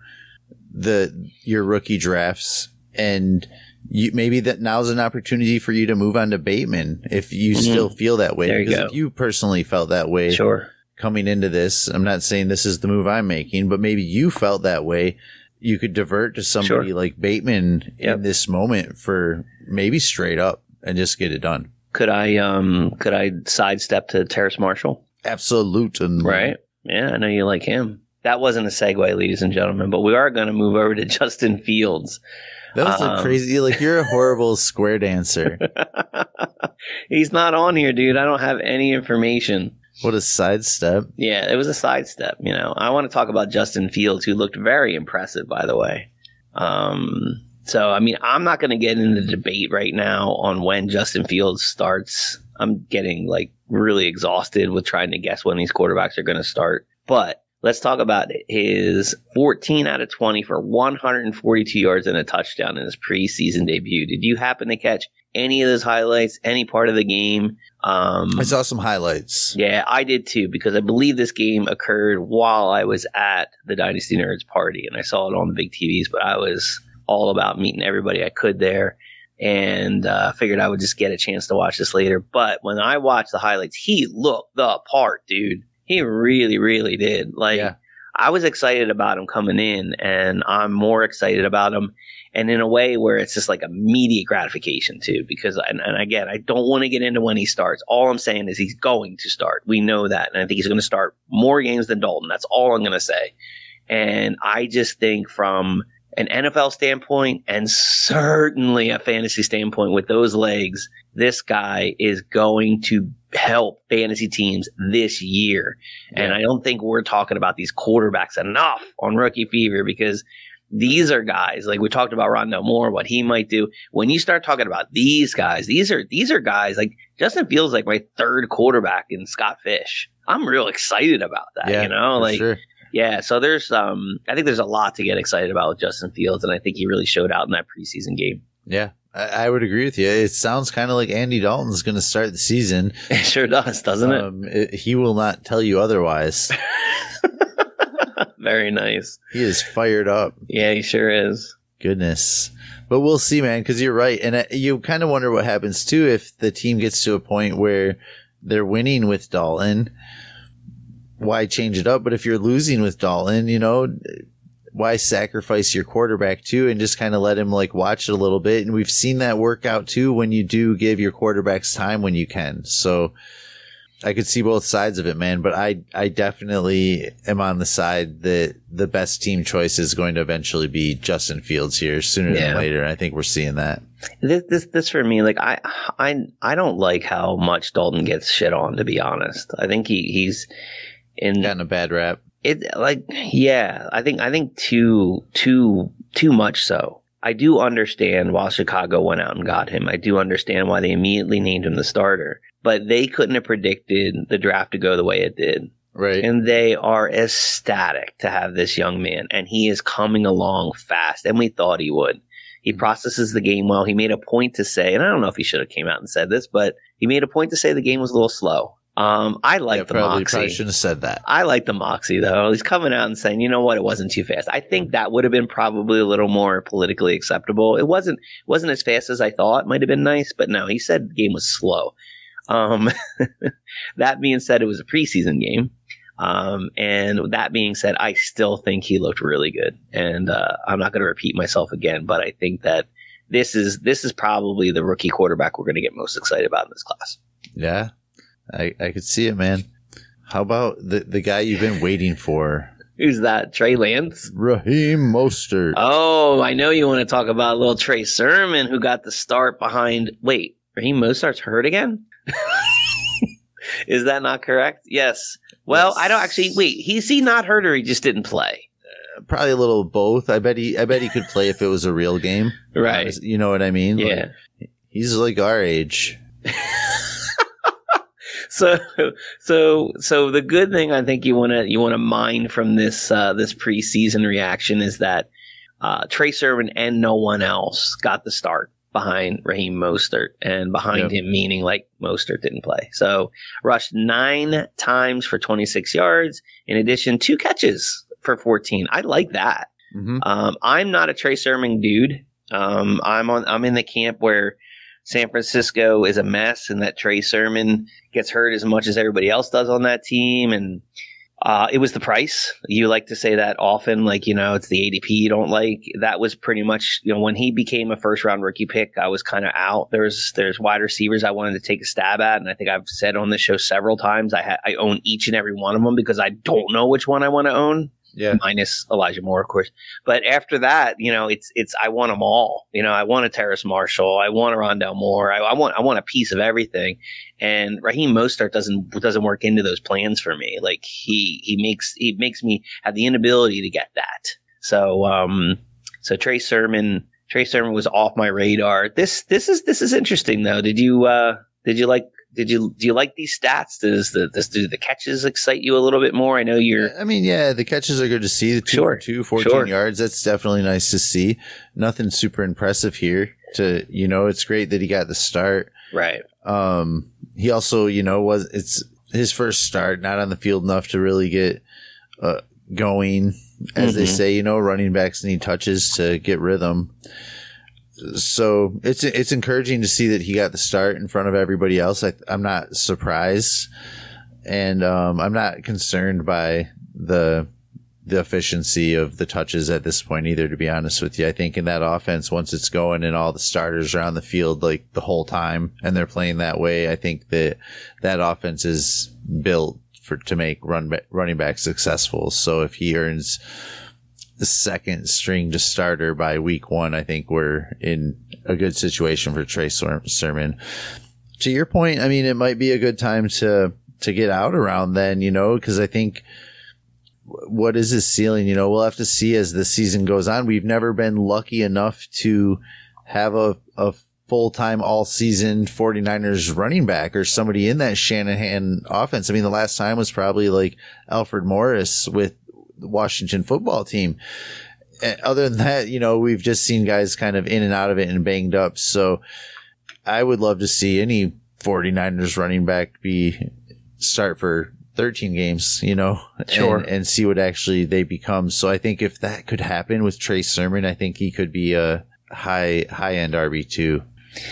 the your rookie drafts, and you maybe that now's an opportunity for you to move on to Bateman if you mm-hmm. still feel that way. There you because go. If you personally felt that way, sure. coming into this, I'm not saying this is the move I'm making, but maybe you felt that way. You could divert to somebody sure. like Bateman yep. in this moment for maybe straight up and just get it done. Could I um could I sidestep to Terrace Marshall? Absolutely. Right. Yeah, I know you like him. That wasn't a segue, ladies and gentlemen, but we are going to move over to Justin Fields. That was um, a crazy, like, you're a horrible square dancer. He's not on here, dude. I don't have any information. What a sidestep. Yeah, it was a sidestep, you know. I want to talk about Justin Fields, who looked very impressive, by the way. Um, so, I mean, I'm not going to get into the debate right now on when Justin Fields starts. I'm getting like really exhausted with trying to guess when these quarterbacks are going to start. But let's talk about his fourteen out of twenty for one hundred forty-two yards and a touchdown in his preseason debut. Did you happen to catch any of those highlights, any part of the game? Um, I saw some highlights. Yeah, I did too, because I believe this game occurred while I was at the Dynasty Nerds party, and I saw it on the big T Vs, but I was all about meeting everybody I could there, and uh, figured I would just get a chance to watch this later. But when I watched the highlights, he looked the part, dude. He really, really did. Like, yeah. I was excited about him coming in, and I'm more excited about him, and in a way where it's just like immediate gratification too, because, and, and again, I don't want to get into when he starts. All I'm saying is he's going to start. We know that, and I think he's going to start more games than Dalton. That's all I'm going to say. And I just think from an N F L standpoint, and certainly a fantasy standpoint with those legs, this guy is going to help fantasy teams this year. Yeah. And I don't think we're talking about these quarterbacks enough on Rookie Fever, because these are guys, like we talked about Rondale Moore, what he might do. When you start talking about these guys, these are these are guys like Justin Fields, like my third quarterback in Scott Fish. I'm real excited about that, yeah, you know, like sure. Yeah, so there's um I think there's a lot to get excited about with Justin Fields, and I think he really showed out in that preseason game. Yeah, I, I would agree with you. It sounds kind of like Andy Dalton's going to start the season. It sure does, doesn't um, it? it? He will not tell you otherwise. Very nice. He is fired up. Yeah, he sure is. Goodness. But we'll see, man, because you're right. And you kind of wonder what happens, too, if the team gets to a point where they're winning with Dalton. Why change it up? But if you're losing with Dalton, you know, why sacrifice your quarterback, too, and just kind of let him, like, watch it a little bit? And we've seen that work out, too, when you do give your quarterbacks time when you can. So I could see both sides of it, man, but I I definitely am on the side that the best team choice is going to eventually be Justin Fields here sooner yeah. than later. I think we're seeing that. This, this this for me, like I I I don't like how much Dalton gets shit on, to be honest. I think he he's in gotten a bad rap. It like yeah, I think I think too too too much so. I do understand why Chicago went out and got him. I do understand why they immediately named him the starter. But they couldn't have predicted the draft to go the way it did. Right. And they are ecstatic to have this young man. And he is coming along fast. And we thought he would. He processes the game well. He made a point to say, and I don't know if he should have came out and said this, but he made a point to say the game was a little slow. Um, I like yeah, the probably, moxie. Probably shouldn't have said that. I like the moxie, though. He's coming out and saying, you know what, it wasn't too fast. I think that would have been probably a little more politically acceptable. It wasn't wasn't as fast as I thought. It might have been nice, but no, he said the game was slow. Um, that being said, it was a preseason game. Um, and that being said, I still think he looked really good. And uh, I'm not going to repeat myself again, but I think that this is this is probably the rookie quarterback we're going to get most excited about in this class. Yeah, I, I could see it, man. How about the, the guy you've been waiting for? Who's that? Trey Lance? Raheem Mostert. Oh, I know you want to talk about little Trey Sermon, who got the start behind. Wait, Raheem Mostert's hurt again? Is that not correct? Yes. Well, yes. I don't actually. Wait, he's he not hurt, or he just didn't play? Uh, probably a little of both. I bet he. I bet he could play if it was a real game. Right. You know what I mean? Yeah. Like, he's like our age. So, so, so the good thing I think you want to you want to mine from this uh, this preseason reaction is that uh, Trey Sermon and no one else got the start behind Raheem Mostert, and behind yep. him meaning like Mostert didn't play. So rushed nine times for twenty-six yards. In addition, two catches for fourteen. I like that. Mm-hmm. Um, I'm not a Trey Sermon dude. Um, I'm on. I'm in the camp where San Francisco is a mess, and that Trey Sermon gets hurt as much as everybody else does on that team. And uh, it was the price. You like to say that often, like, you know, it's the A D P you don't like. That was pretty much, you know, when he became a first round rookie pick, I was kind of out. There's there's wide receivers I wanted to take a stab at, and I think I've said on this show several times I ha- I own each and every one of them because I don't know which one I want to own. Yeah, minus Elijah Moore, of course. But after that, you know, it's it's I want them all. You know, I want a Terrace Marshall, I want a Rondale Moore, I, I want I want a piece of everything. And Raheem Mostert doesn't doesn't work into those plans for me. Like he he makes he makes me have the inability to get that. So um so Trey Sermon Trey Sermon was off my radar. This this is this is interesting though. Did you uh did you like Did you do you like these stats? Does the does, do the catches excite you a little bit more? I know you're. I mean, yeah, the catches are good to see. The two Sure. for two, fourteen Sure. yards. That's definitely nice to see. Nothing super impressive here. To you know, it's great that he got the start. right. Um, he also, you know, was it's his first start, not on the field enough to really get uh, going, as they Mhm. say. You know, running backs need touches to get rhythm. So it's it's encouraging to see that he got the start in front of everybody else. I, I'm not surprised, and um, I'm not concerned by the the efficiency of the touches at this point either. To be honest with you, I think in that offense, once it's going and all the starters are on the field like the whole time and they're playing that way, I think that that offense is built for to make run running backs successful. So if he earns the second string to starter by week one, I think we're in a good situation for Trey Sermon. To your point, I mean, it might be a good time to, to get out around then, you know, because I think what is his ceiling? You know, we'll have to see as the season goes on. We've never been lucky enough to have a, a full-time all-season 49ers running back or somebody in that Shanahan offense. I mean, the last time was probably like Alfred Morris with the Washington football team. And other than that, you know, we've just seen guys kind of in and out of it and banged up. So I would love to see any 49ers running back be start for thirteen games, you know, Sure. and, and see what actually they become. So I think if that could happen with Trey Sermon, I think he could be a high, high end R B two.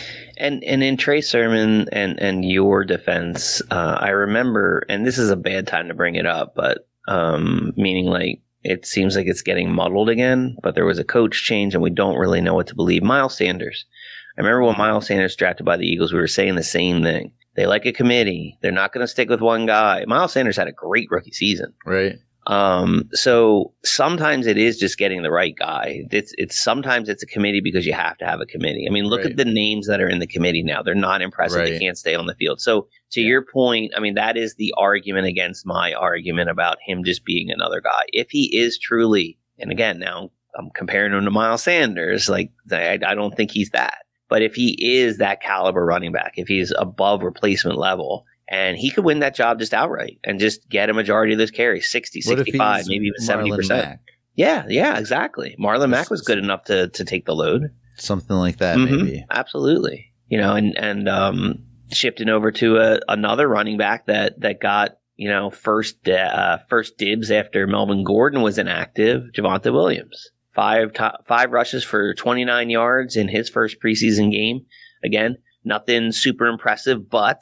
And and in Trey Sermon and, and your defense, uh, I remember, and this is a bad time to bring it up, but um, meaning like it seems like it's getting muddled again, but there was a coach change and we don't really know what to believe. Miles Sanders. I remember when Miles Sanders drafted by the Eagles, we were saying the same thing. They like a committee. They're not going to stick with one guy. Miles Sanders had a great rookie season. Right. Um, so sometimes it is just getting the right guy. It's, it's sometimes it's a committee because you have to have a committee. I mean, look Right. at the names that are in the committee now. They're not impressive. Right. They can't stay on the field. So to your point, I mean, that is the argument against my argument about him just being another guy. If he is truly, and again, now I'm comparing him to Miles Sanders, like I, I don't think he's that. But if he is that caliber running back, if he's above replacement level, and he could win that job just outright and just get a majority of those carries, sixty, What if sixty-five, he's maybe even Marlon seventy percent. Mack? Yeah, yeah, exactly. Marlon Mack This was is- good enough to to take the load. Something like that, Mhm, maybe. absolutely. You know, and and um, shifting over to a, another running back that that got you know first uh, first dibs after Melvin Gordon was inactive, Javonte Williams. Five top, five rushes for twenty-nine yards in his first preseason game. Again, nothing super impressive, but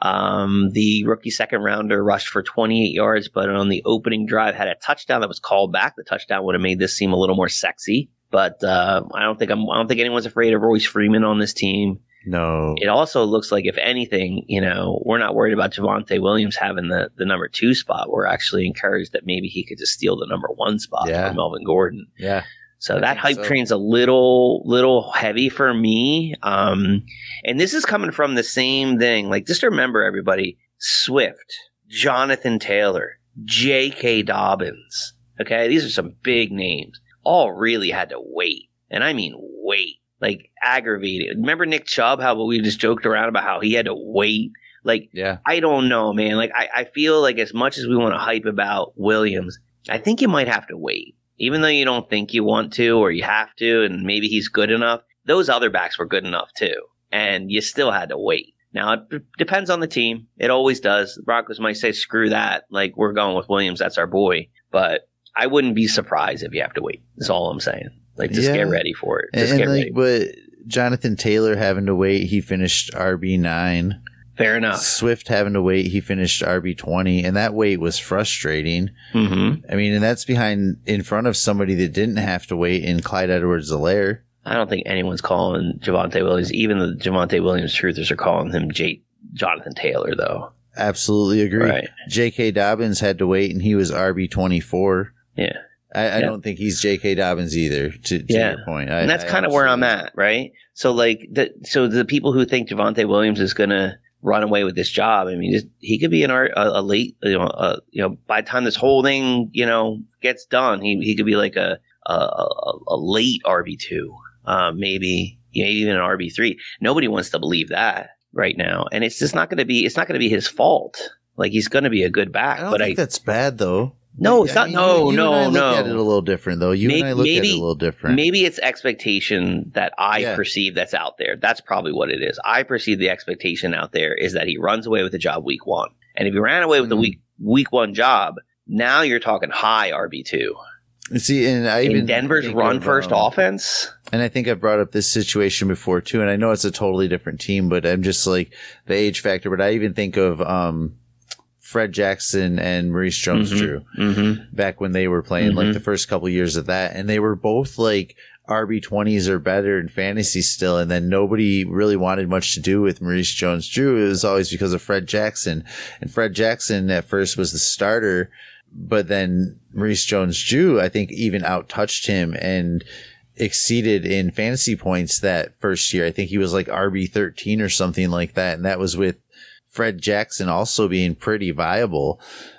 um, the rookie second rounder rushed for twenty-eight yards, but on the opening drive had a touchdown that was called back. The touchdown would have made this seem a little more sexy, but uh, I don't think I'm, I don't think anyone's afraid of Royce Freeman on this team. No. It also looks like, if anything, you know, we're not worried about Javonte Williams having the, the number two spot. We're actually encouraged that maybe he could just steal the number one spot Yeah. from Melvin Gordon. Yeah. So I that think hype so. train's a little little heavy for me. Um, and this is coming from the same thing. Like, just remember, everybody, Swift, Jonathan Taylor, J K. Dobbins. Okay, these are some big names. All really had to wait. And I mean wait. Like, aggravated. Remember Nick Chubb, how we just joked around about how he had to wait? Like, Yeah. I don't know, man. Like, I, I feel like as much as we want to hype about Williams, I think you might have to wait. Even though you don't think you want to or you have to, and maybe he's good enough, those other backs were good enough too. And you still had to wait. Now, it d- depends on the team. It always does. The Broncos might say, screw that. Like, we're going with Williams. That's our boy. But I wouldn't be surprised if you have to wait. That's all I'm saying. Like, just Yeah. get ready for it. Just And, get and ready. like, but Jonathan Taylor having to wait, he finished R B nine. Fair enough. Swift having to wait, he finished R B twenty, and that wait was frustrating. Mm-hmm. I mean, and that's behind in front of somebody that didn't have to wait in Clyde Edwards-Helaire. I don't think anyone's calling Javonte Williams. Even the Javonte Williams truthers are calling him J- Jonathan Taylor, though. Absolutely agree. Right. J K. Dobbins had to wait, and he was R B twenty-four. Yeah. I, I Yeah. don't think he's J K. Dobbins either. To, to Yeah. your point, I, And that's I kind of where I'm absolutely- at, right? So, like, the, so the people who think Javonte Williams is going to run away with this job, I mean, just, he could be an art, a, a late, you know, a, you know, by the time this whole thing, you know, gets done, he he could be like a a, a, a late R B two, uh, maybe, maybe even an R B three. Nobody wants to believe that. right now, and it's just not going to be. It's not going to be his fault. Like he's going to be a good back, I don't but think I that's bad though. no, it's I not. mean, no, you, you no, and I look no. at it a little different though. You Maybe, and I look maybe, at it a little different. Maybe it's expectation that I Yeah. perceive that's out there. That's probably what it is. I perceive the expectation out there is that he runs away with the job week one, and if he ran away with the Mhm. week week one job, now you're talking high R B two. See, and I even In Denver's think run of, first um, offense. And I think I brought up this situation before too, and I know it's a totally different team, but I'm just like the age factor. But I even think of um, Fred Jackson and Maurice Jones-Drew Mm-hmm. back when they were playing, Mhm. like the first couple years of that, and they were both like R B twenties or better in fantasy still, and then nobody really wanted much to do with Maurice Jones-Drew. It was always because of Fred Jackson, and Fred Jackson at first was the starter, but then Maurice Jones-Drew, I think, even out-touched him and exceeded in fantasy points that first year. I think he was like R B thirteen or something like that, and that was with Fred Jackson also being pretty viable.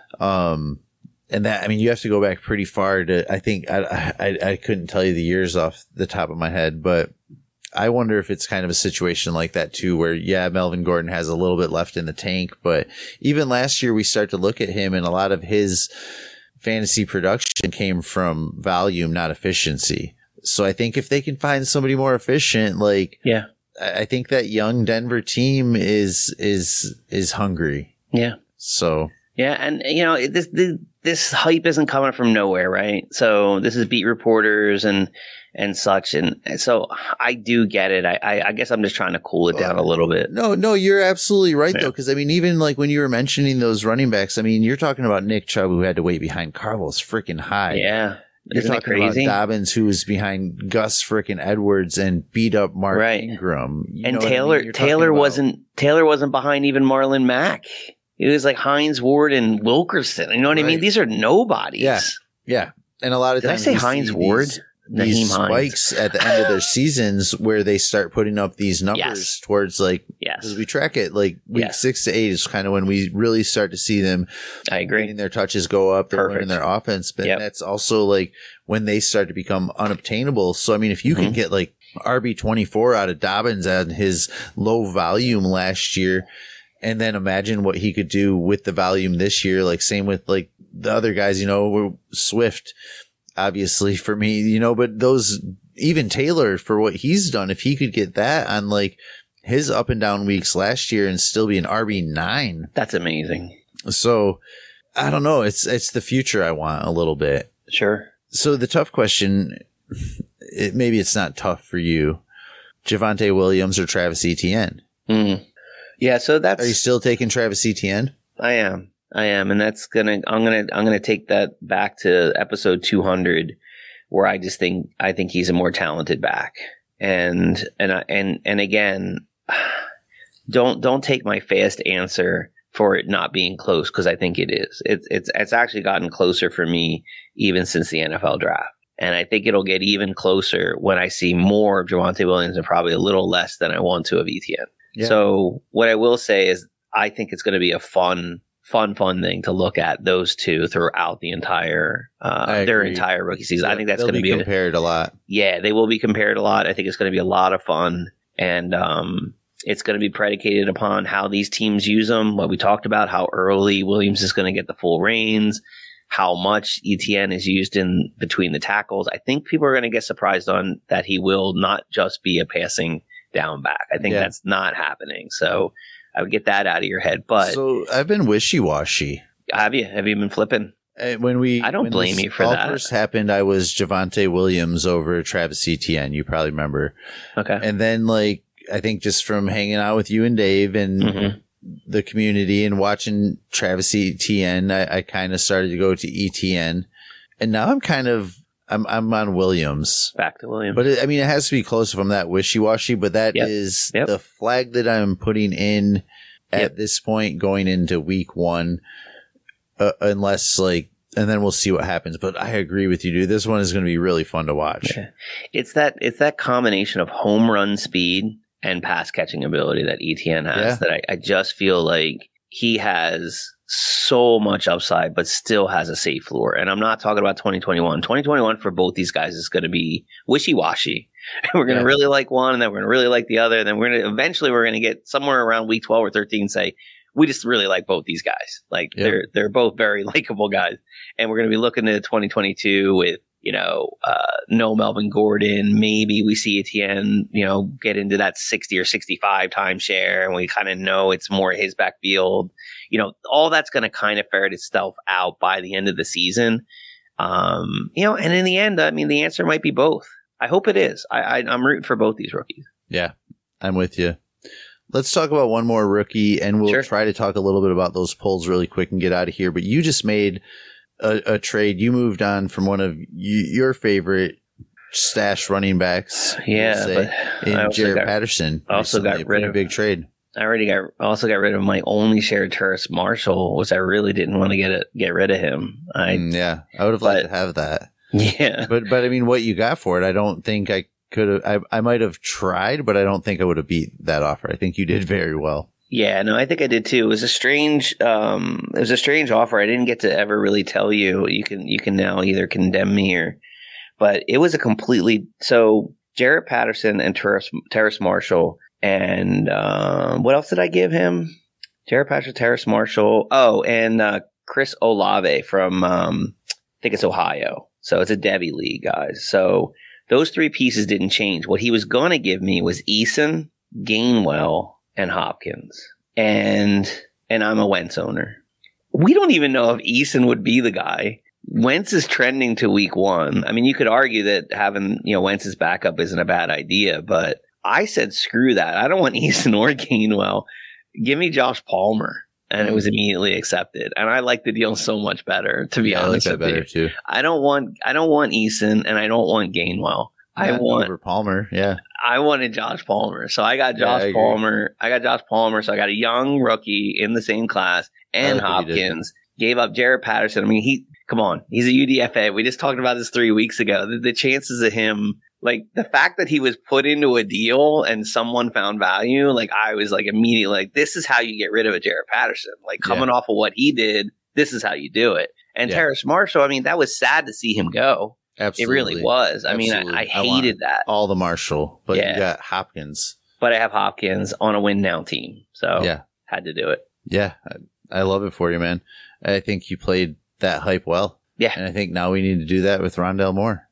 Um, and that, I mean, you have to go back pretty far to, I think, I, I, I couldn't tell you the years off the top of my head, but I wonder if it's kind of a situation like that too, where, yeah, Melvin Gordon has a little bit left in the tank, but even last year we start to look at him and a lot of his fantasy production came from volume, not efficiency. So I think if they can find somebody more efficient, like, Yeah. I I think that young Denver team is, is, is hungry. Yeah. So Yeah, and you know this, this this hype isn't coming from nowhere, right? So this is beat reporters and and such, and so I do get it. I I, I guess I'm just trying to cool it down a little bit. no, no, you're absolutely right Yeah. though. Cause I mean, even like when you were mentioning those running backs, I mean, you're talking about Nick Chubb who had to wait behind Carlos freaking high. Yeah, You're isn't it talking crazy? about Dobbins, who was behind Gus frickin' Edwards and beat up Mark Right. Ingram. You And know what I Taylor mean? You're talking Taylor about- wasn't Taylor wasn't behind even Marlon Mack. It was like Hines Ward and Wilkerson. You know what I mean? Right. These are nobodies. Yeah. Yeah, and a lot of Did I times say we Hines see Ward? these, Naheem these Hines. spikes at the end of their seasons where they start putting up these numbers Yes. towards like Yes, because we track it like week Yes. six to eight is kind of when we really start to see them I agree. getting their touches go up, they're Perfect. learning their offense, but Yep. that's also like when they start to become unobtainable. So I mean, if you can Mhm. get like R B twenty-four out of Dobbins at his low volume last year, and then imagine what he could do with the volume this year. Like same with like the other guys, you know, Swift, obviously for me, you know, but those even Taylor for what he's done, if he could get that on like his up and down weeks last year and still be an R B nine. That's amazing. So I don't know. It's, it's the future I want a little bit. Sure. So the tough question, it, maybe it's not tough for you, Javonte Williams or Travis Etienne. Mm. Yeah. So that's. Are you still taking Travis Etienne? I am. I am, and that's gonna. I'm gonna. I'm gonna take that back to episode two hundred, where I just think I think he's a more talented back, and and I, and and again, don't don't take my fast answer for it not being close because I think it is. It's it's it's actually gotten closer for me even since the N F L draft, and I think it'll get even closer when I see more of Javonte Williams and probably a little less than I want to of Etienne. Yeah. So what I will say is I think it's going to be a fun, fun, fun thing to look at those two throughout the entire uh, I their agree. entire rookie season. I think that's They'll going to be, a, compared a lot. yeah, they will be compared a lot. I think it's going to be a lot of fun, and um, it's going to be predicated upon how these teams use them. What we talked about, how early Williams is going to get the full reins, how much Etienne is used in between the tackles. I think people are going to get surprised on that he will not just be a passing down back. I think Yeah. that's not happening. So I would get that out of your head. But So I've been wishy-washy. have you have you been flipping? Uh, When we, I don't when blame this you for all that. first happened, I was Javonte Williams over Travis Etienne. You probably remember. Okay. And then, like, I think just from hanging out with you and Dave and Mhm. the community and watching Travis Etienne, I, I kind of started to go to Etienne, and now I'm kind of I'm I'm on Williams. Back to Williams. But it, I mean, it has to be close if I'm that wishy-washy. But that Yep. is Yep. the flag that I'm putting in at Yep. this point, going into week one, uh, unless like, and then we'll see what happens. But I agree with you, dude. This one is going to be really fun to watch. Yeah. It's that it's that combination of home run speed and pass catching ability that Etienne has Yeah. that I, I just feel like he has so much upside, but still has a safe floor. And I'm not talking about twenty twenty-one. twenty twenty-one for both these guys is going to be wishy-washy. And we're going to Yeah. really like one, and then we're going to really like the other. And then we're going to eventually we're going to get somewhere around week twelve or thirteen. Say we just really like both these guys. Like Yep. they're they're both very likable guys, and we're going to be looking at twenty twenty-two with you know uh, no Melvin Gordon. Maybe we see Etienne you know get into that sixty or sixty-five timeshare, and we kind of know it's more his backfield. You know, all that's going to kind of ferret itself out by the end of the season. Um, you know, and in the end, I mean, the answer might be both. I hope it is. I, I, I'm rooting for both these rookies. Yeah, I'm with you. Let's talk about one more rookie, and we'll Sure. try to talk a little bit about those polls really quick and get out of here. But you just made a, a trade. You moved on from one of y- your favorite stash running backs. Yeah, we'll say, but in I also Jared got- Patterson. I also recently. got A rid pretty of- big trade. I already got also got rid of my only shared Terrace Marshall, which I really didn't want to get it, get rid of him. I Mm, yeah, I would have liked but- to have that. yeah. But but I mean, what you got for it, I don't think I could have. I I might have tried, but I don't think I would have beat that offer. I think you did very well. Yeah, no, I think I did too. It was a strange, um, it was a strange offer. I didn't get to ever really tell you. You can, you can now either condemn me or, but it was a completely so Jarrett Patterson and Terrace, Terrace Marshall, and um, what else did I give him? Jarrett Patterson, Terrace Marshall. Oh, and uh, Chris Olave from, um, I think it's Ohio. So it's a Devy league, guys. So those three pieces didn't change. What he was going to give me was Eason, Gainwell, and Hopkins. And and I'm a Wentz owner. We don't even know if Eason would be the guy. Wentz is trending to week one. I mean, you could argue that having, you know, Wentz's backup isn't a bad idea, but I said, screw that. I don't want Eason or Gainwell. Give me Josh Palmer. And it was immediately accepted. And I like the deal so much better, to be Yeah, I like honest that with better you. too. I don't want I don't want Eason and I don't want Gainwell. I Yeah, want over Palmer. Yeah, I wanted Josh Palmer. So I got Yeah, Josh I agree. Palmer. I got Josh Palmer. So I got a young rookie in the same class and I like what you did. Hopkins. Gave up Jarrett Patterson. I mean, he, come on. He's a U D F A. We just talked about this three weeks ago. The, the chances of him, like the fact that he was put into a deal and someone found value, like I was like immediately like, this is how you get rid of a Jarrett Patterson. Like coming off of what he did, this is how you do it. And Yeah. Terrace Marshall, I mean, that was sad to see him go. absolutely. It really was. I mean, Absolutely. I, I I want hated that. all the Marshall, but Yeah. you got Hopkins. But I have Hopkins on a win now team. So Yeah, had to do it. yeah, I, I love it for you, man. I think you played that hype well. Yeah. And I think now we need to do that with Rondell Moore.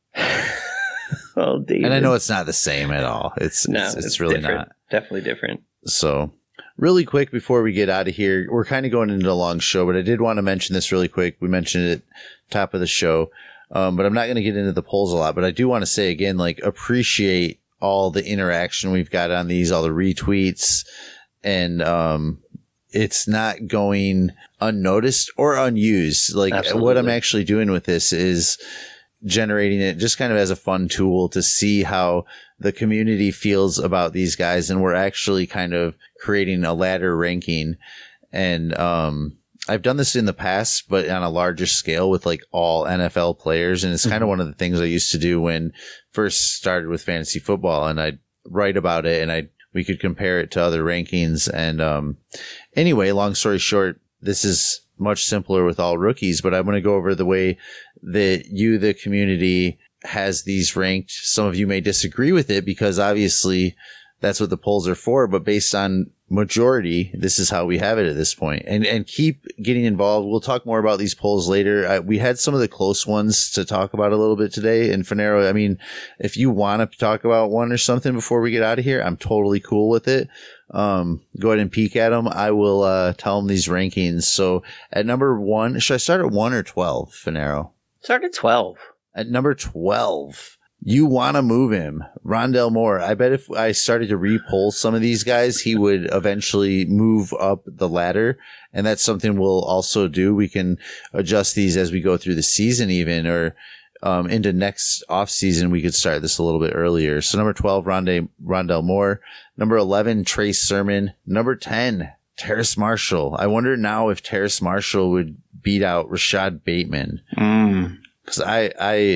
Oh, David. And I know it's not the same at all. It's no, it's, it's, it's really different. not. Definitely different. So, really quick before we get out of here, we're kind of going into a long show, but I did want to mention this really quick. We mentioned it top of the show, um, but I'm not going to get into the polls a lot. But I do want to say again, like, appreciate all the interaction we've got on these, all the retweets, and um, it's not going unnoticed or unused. Like, Absolutely. what I'm actually doing with this is generating it just kind of as a fun tool to see how the community feels about these guys. And we're actually kind of creating a ladder ranking. And, um, I've done this in the past, but on a larger scale with like all N F L players. And it's kind of one of the things I used to do when first started with fantasy football, and I'd write about it and I, we could compare it to other rankings. And, um, anyway, long story short, this is much simpler with all rookies, but I'm going to go over the way that you, the community, has these ranked. Some of you may disagree with it because obviously that's what the polls are for, but based on majority, this is how we have it at this point. And, and keep getting involved. We'll talk more about these polls later. I, we had some of the close ones to talk about a little bit today. And Finero, I mean, if you want to talk about one or something before we get out of here, I'm totally cool with it. Um, go ahead and peek at them. I will, uh, tell them these rankings. So at number one, should I start at one or twelve, Finero? Start at twelve. At number twelve, you want to move him, Rondell Moore. I bet if I started to repoll some of these guys, he would eventually move up the ladder. And that's something we'll also do. We can adjust these as we go through the season even, or um, into next off season. We could start this a little bit earlier. So number twelve, Rondé, Rondell Moore. Number eleven, Trace Sermon. Number ten, Terrace Marshall. I wonder now if Terrace Marshall would beat out Rashad Bateman. Mm. Cause I, I,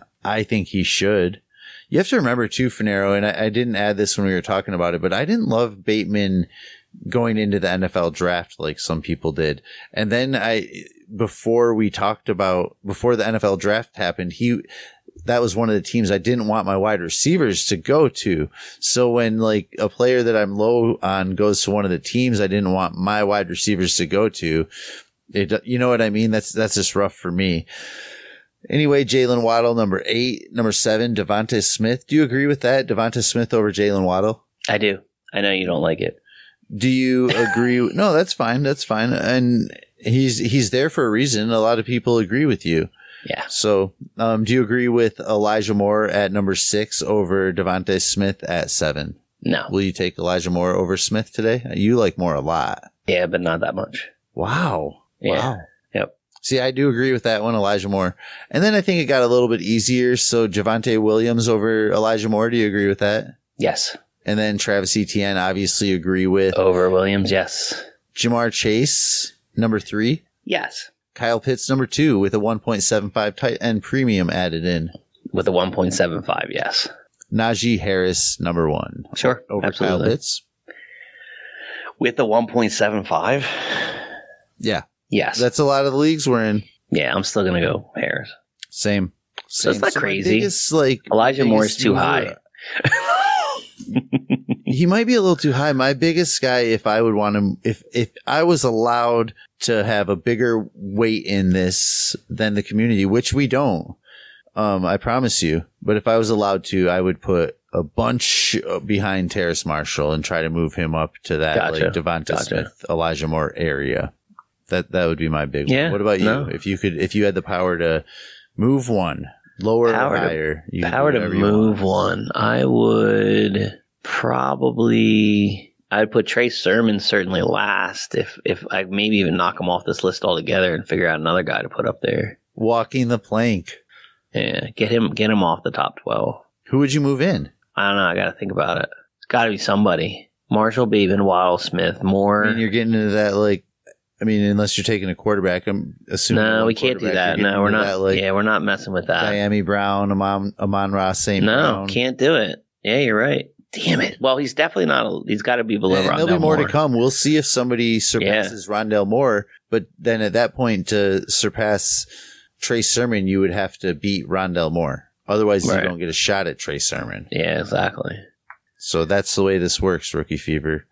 I think he should. You have to remember too, Finero, and I, I didn't add this when we were talking about it, but I didn't love Bateman going into the N F L draft like some people did. And then I, before we talked about, before the N F L draft happened, he, that was one of the teams I didn't want my wide receivers to go to. So when like a player that I'm low on goes to one of the teams I didn't want my wide receivers to go to, it, you know what I mean? That's, that's just rough for me. Anyway, Jalen Waddle, number eight, number seven, Devonta Smith. Do you agree with that? Devonta Smith over Jalen Waddle? I do. I know you don't like it. Do you agree? No, that's fine. That's fine. And he's, he's there for a reason. A lot of people agree with you. Yeah. So, um, do you agree with Elijah Moore at number six over Devonta Smith at seven? No. Will you take Elijah Moore over Smith today? You like Moore a lot. Yeah, but not that much. Wow. Yeah. Wow. Yep. See, I do agree with that one, Elijah Moore. And then I think it got a little bit easier. So Javonte Williams over Elijah Moore. Do you agree with that? Yes. And then Travis Etienne, obviously agree with. Over Williams, yes. Jamar Chase, number three. Yes. Kyle Pitts, number two, with a one point seven five tight end premium added in. With a one point seven five, yes. Najee Harris, number one. Sure. Over absolutely. Kyle Pitts. With the one point seven five? Yeah. Yes. That's a lot of the leagues we're in. Yeah, I'm still going to go Harris. Same. So it's not so crazy. Biggest, like, Elijah Moore is too high. He might be a little too high. My biggest guy, if I would want him, if, if I was allowed to have a bigger weight in this than the community, which we don't, um, I promise you, but if I was allowed to, I would put a bunch behind Terrace Marshall and try to move him up to that Gotcha. like Devonta Gotcha. Smith, Elijah Moore area. That, that would be my big Yeah, one. What about you? no. If you could, if you had the power to move one, lower Power or to- higher, you could do Power to whatever you move want. one. I would probably, I'd put Trey Sermon certainly last. If, if I maybe even knock him off this list altogether and figure out another guy to put up there. Walking the plank. Yeah, get him, get him off the top twelve. Who would you move in? I don't know. I got to think about it. It's got to be somebody. Marshall Beaven, Waddle Smith, Moore. I mean, you're getting into that, like, I mean, unless you're taking a quarterback, I'm assuming. No, one we can't do quarterback, that. you're No, getting we're into not. that, like, yeah, we're not messing with that. Miami Brown, Amon, Amon Ross Saint No, Brown. can't do it. Yeah, you're right. Damn it. Well, he's definitely not. A, he's got to be below And Rondell there'll be more Moore. to come. We'll see if somebody surpasses Rondell Moore. But then at that point, to surpass Trey Sermon, you would have to beat Rondell Moore. Otherwise, Right. you don't get a shot at Trey Sermon. Yeah, exactly. So that's the way this works, Rookie Fever.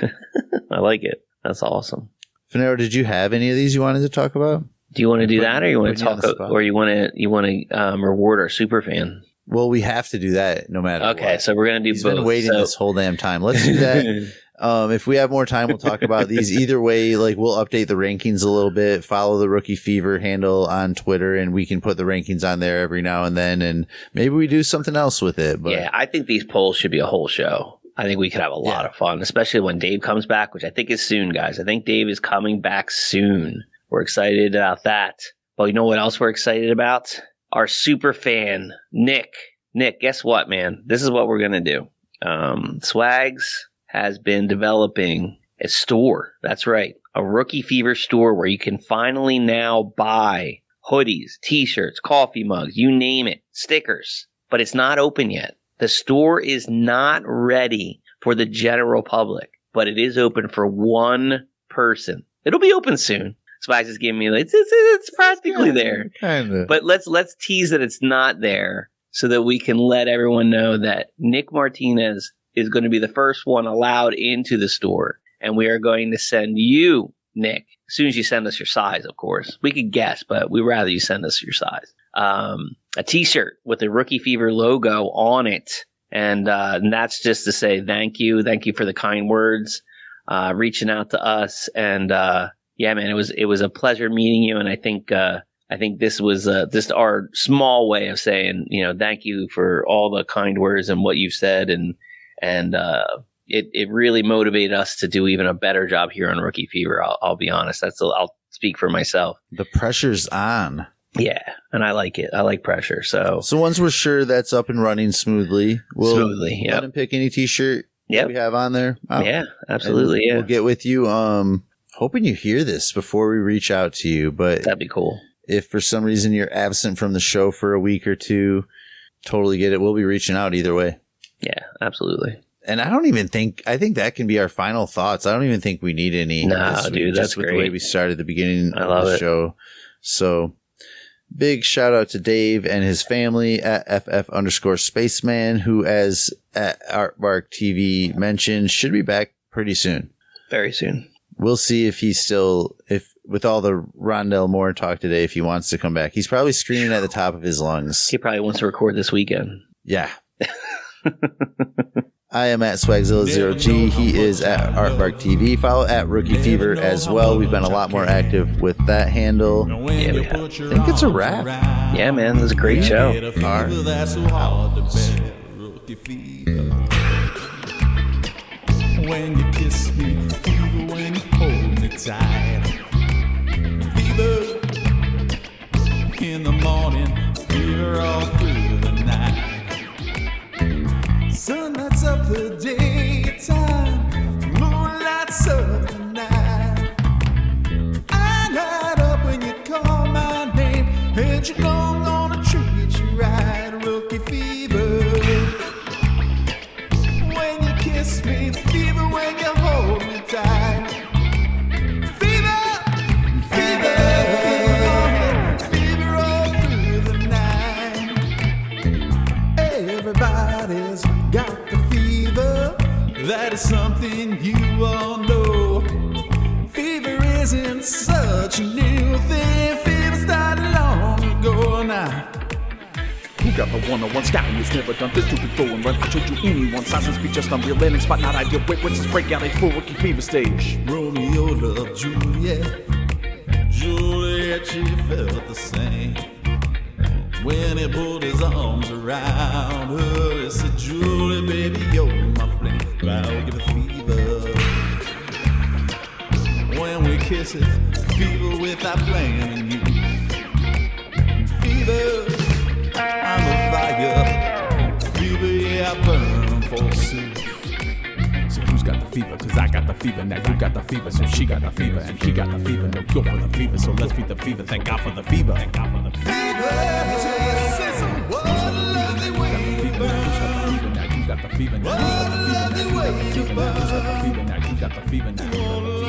I like it. That's awesome. Finero, did you have any of these you wanted to talk about? Do you want to do Put- that, or you want put to you on talk, the spot. or you want to you want to um, reward our super fan? Well, we have to do that no matter what. Okay, so we're gonna do He's both. been waiting so, this whole damn time. Let's do that. Um, if we have more time, we'll talk about these. Either way, like we'll update the rankings a little bit. Follow the Rookie Fever handle on Twitter, and we can put the rankings on there every now and then. And maybe we do something else with it. But yeah, I think these polls should be a whole show. I think we could have a lot Yeah. of fun, especially when Dave comes back, which I think is soon, guys. I think Dave is coming back soon. We're excited about that. But you know what else we're excited about? Our super fan, Nick. Nick, guess what, man? This is what we're going to do. Um, Swags has been developing a store. That's right. A Rookie Fever store where you can finally now buy hoodies, t-shirts, coffee mugs, you name it, stickers. But it's not open yet. The store is not ready for the general public, but it is open for one person. It'll be open soon. Swags is giving me like, it's, it's, it's practically there. kind of. But let's let's tease that it's not there so that we can let everyone know that Nick Martinez is going to be the first one allowed into the store. And we are going to send you, Nick, as soon as you send us your size, of course. We could guess, but we'd rather you send us your size. Um, a t-shirt with the Rookie Fever logo on it. And, uh, and that's just to say thank you. Thank you for the kind words, uh, reaching out to us. And, uh, yeah, man, it was, it was a pleasure meeting you. And I think, uh, I think this was, uh, just our small way of saying, you know, thank you for all the kind words and what you've said. And, and, uh, it, it really motivated us to do even a better job here on Rookie Fever. I'll, I'll be honest. That's, a, I'll speak for myself. The pressure's on. Yeah. And I like it. I like pressure. So, So once we're sure that's up and running smoothly, we'll smoothly. let Yep. him pick any t-shirt Yep. we have on there. out. Yeah, absolutely. And Yeah. We'll get with you. Um, hoping you hear this before we reach out to you, but That'd be cool. if for some reason you're absent from the show for a week or two, totally get it. We'll be reaching out either way. Yeah, absolutely. And I don't even think, I think that can be our final thoughts. I don't even think we need any. No, this week, dude, just that's with the way great. we started the beginning I of love the it. show. So Big shout out to Dave and his family at F F underscore Spaceman, who, as at Artbark T V mentioned, should be back pretty soon. Very soon. We'll see if he's still, if with all the Rondell Moore talk today, if he wants to come back. He's probably screaming at the top of his lungs. He probably wants to record this weekend. Yeah. I am at Swagzilla zero G. He is at Artbark T V. Follow at Rookie Fever as well. We've been a lot more active with that handle. Yeah, we have. I think it's a wrap. Yeah, man. This is a great show. All right. When you kiss me, fever when you hold me tight. Fever in the morning, fever all through the night. Sun lights up the daytime, moon lights up the night. I light up when you call my name, and you know I'm gonna treat you right. Rookie fever. When you kiss me, fever when you hold me tight. Fever, fever, fever all through the night. Everybody's got the fever. That is something you all know. Fever isn't such a new thing. Fever started long ago now. Who got the one-on-one scouting has never done this to before and run to you anyone. Silence be just unreal, landing spot not ideal. Wait, what's this breakout age for Rookie Fever stage? Romeo loved Juliet. Juliet, she felt the same. When he pulled his arms around her, he said, Julie, baby, you're my flame. I'll give it fever. When we kiss it, fever without flaming you. Fever. I'm a fire, fever, yeah, I burn forsooth. So who's got the fever? Cause I got the fever, now you got the fever. So she got the fever, and he got the fever. No cure for the fever, so let's beat the fever. Thank God for the fever. Thank God for the fever. What a lovely way you burn. Now you got the fever, now you got the fever. Now you got the fever, now you got the fever. Now you got the fever, now.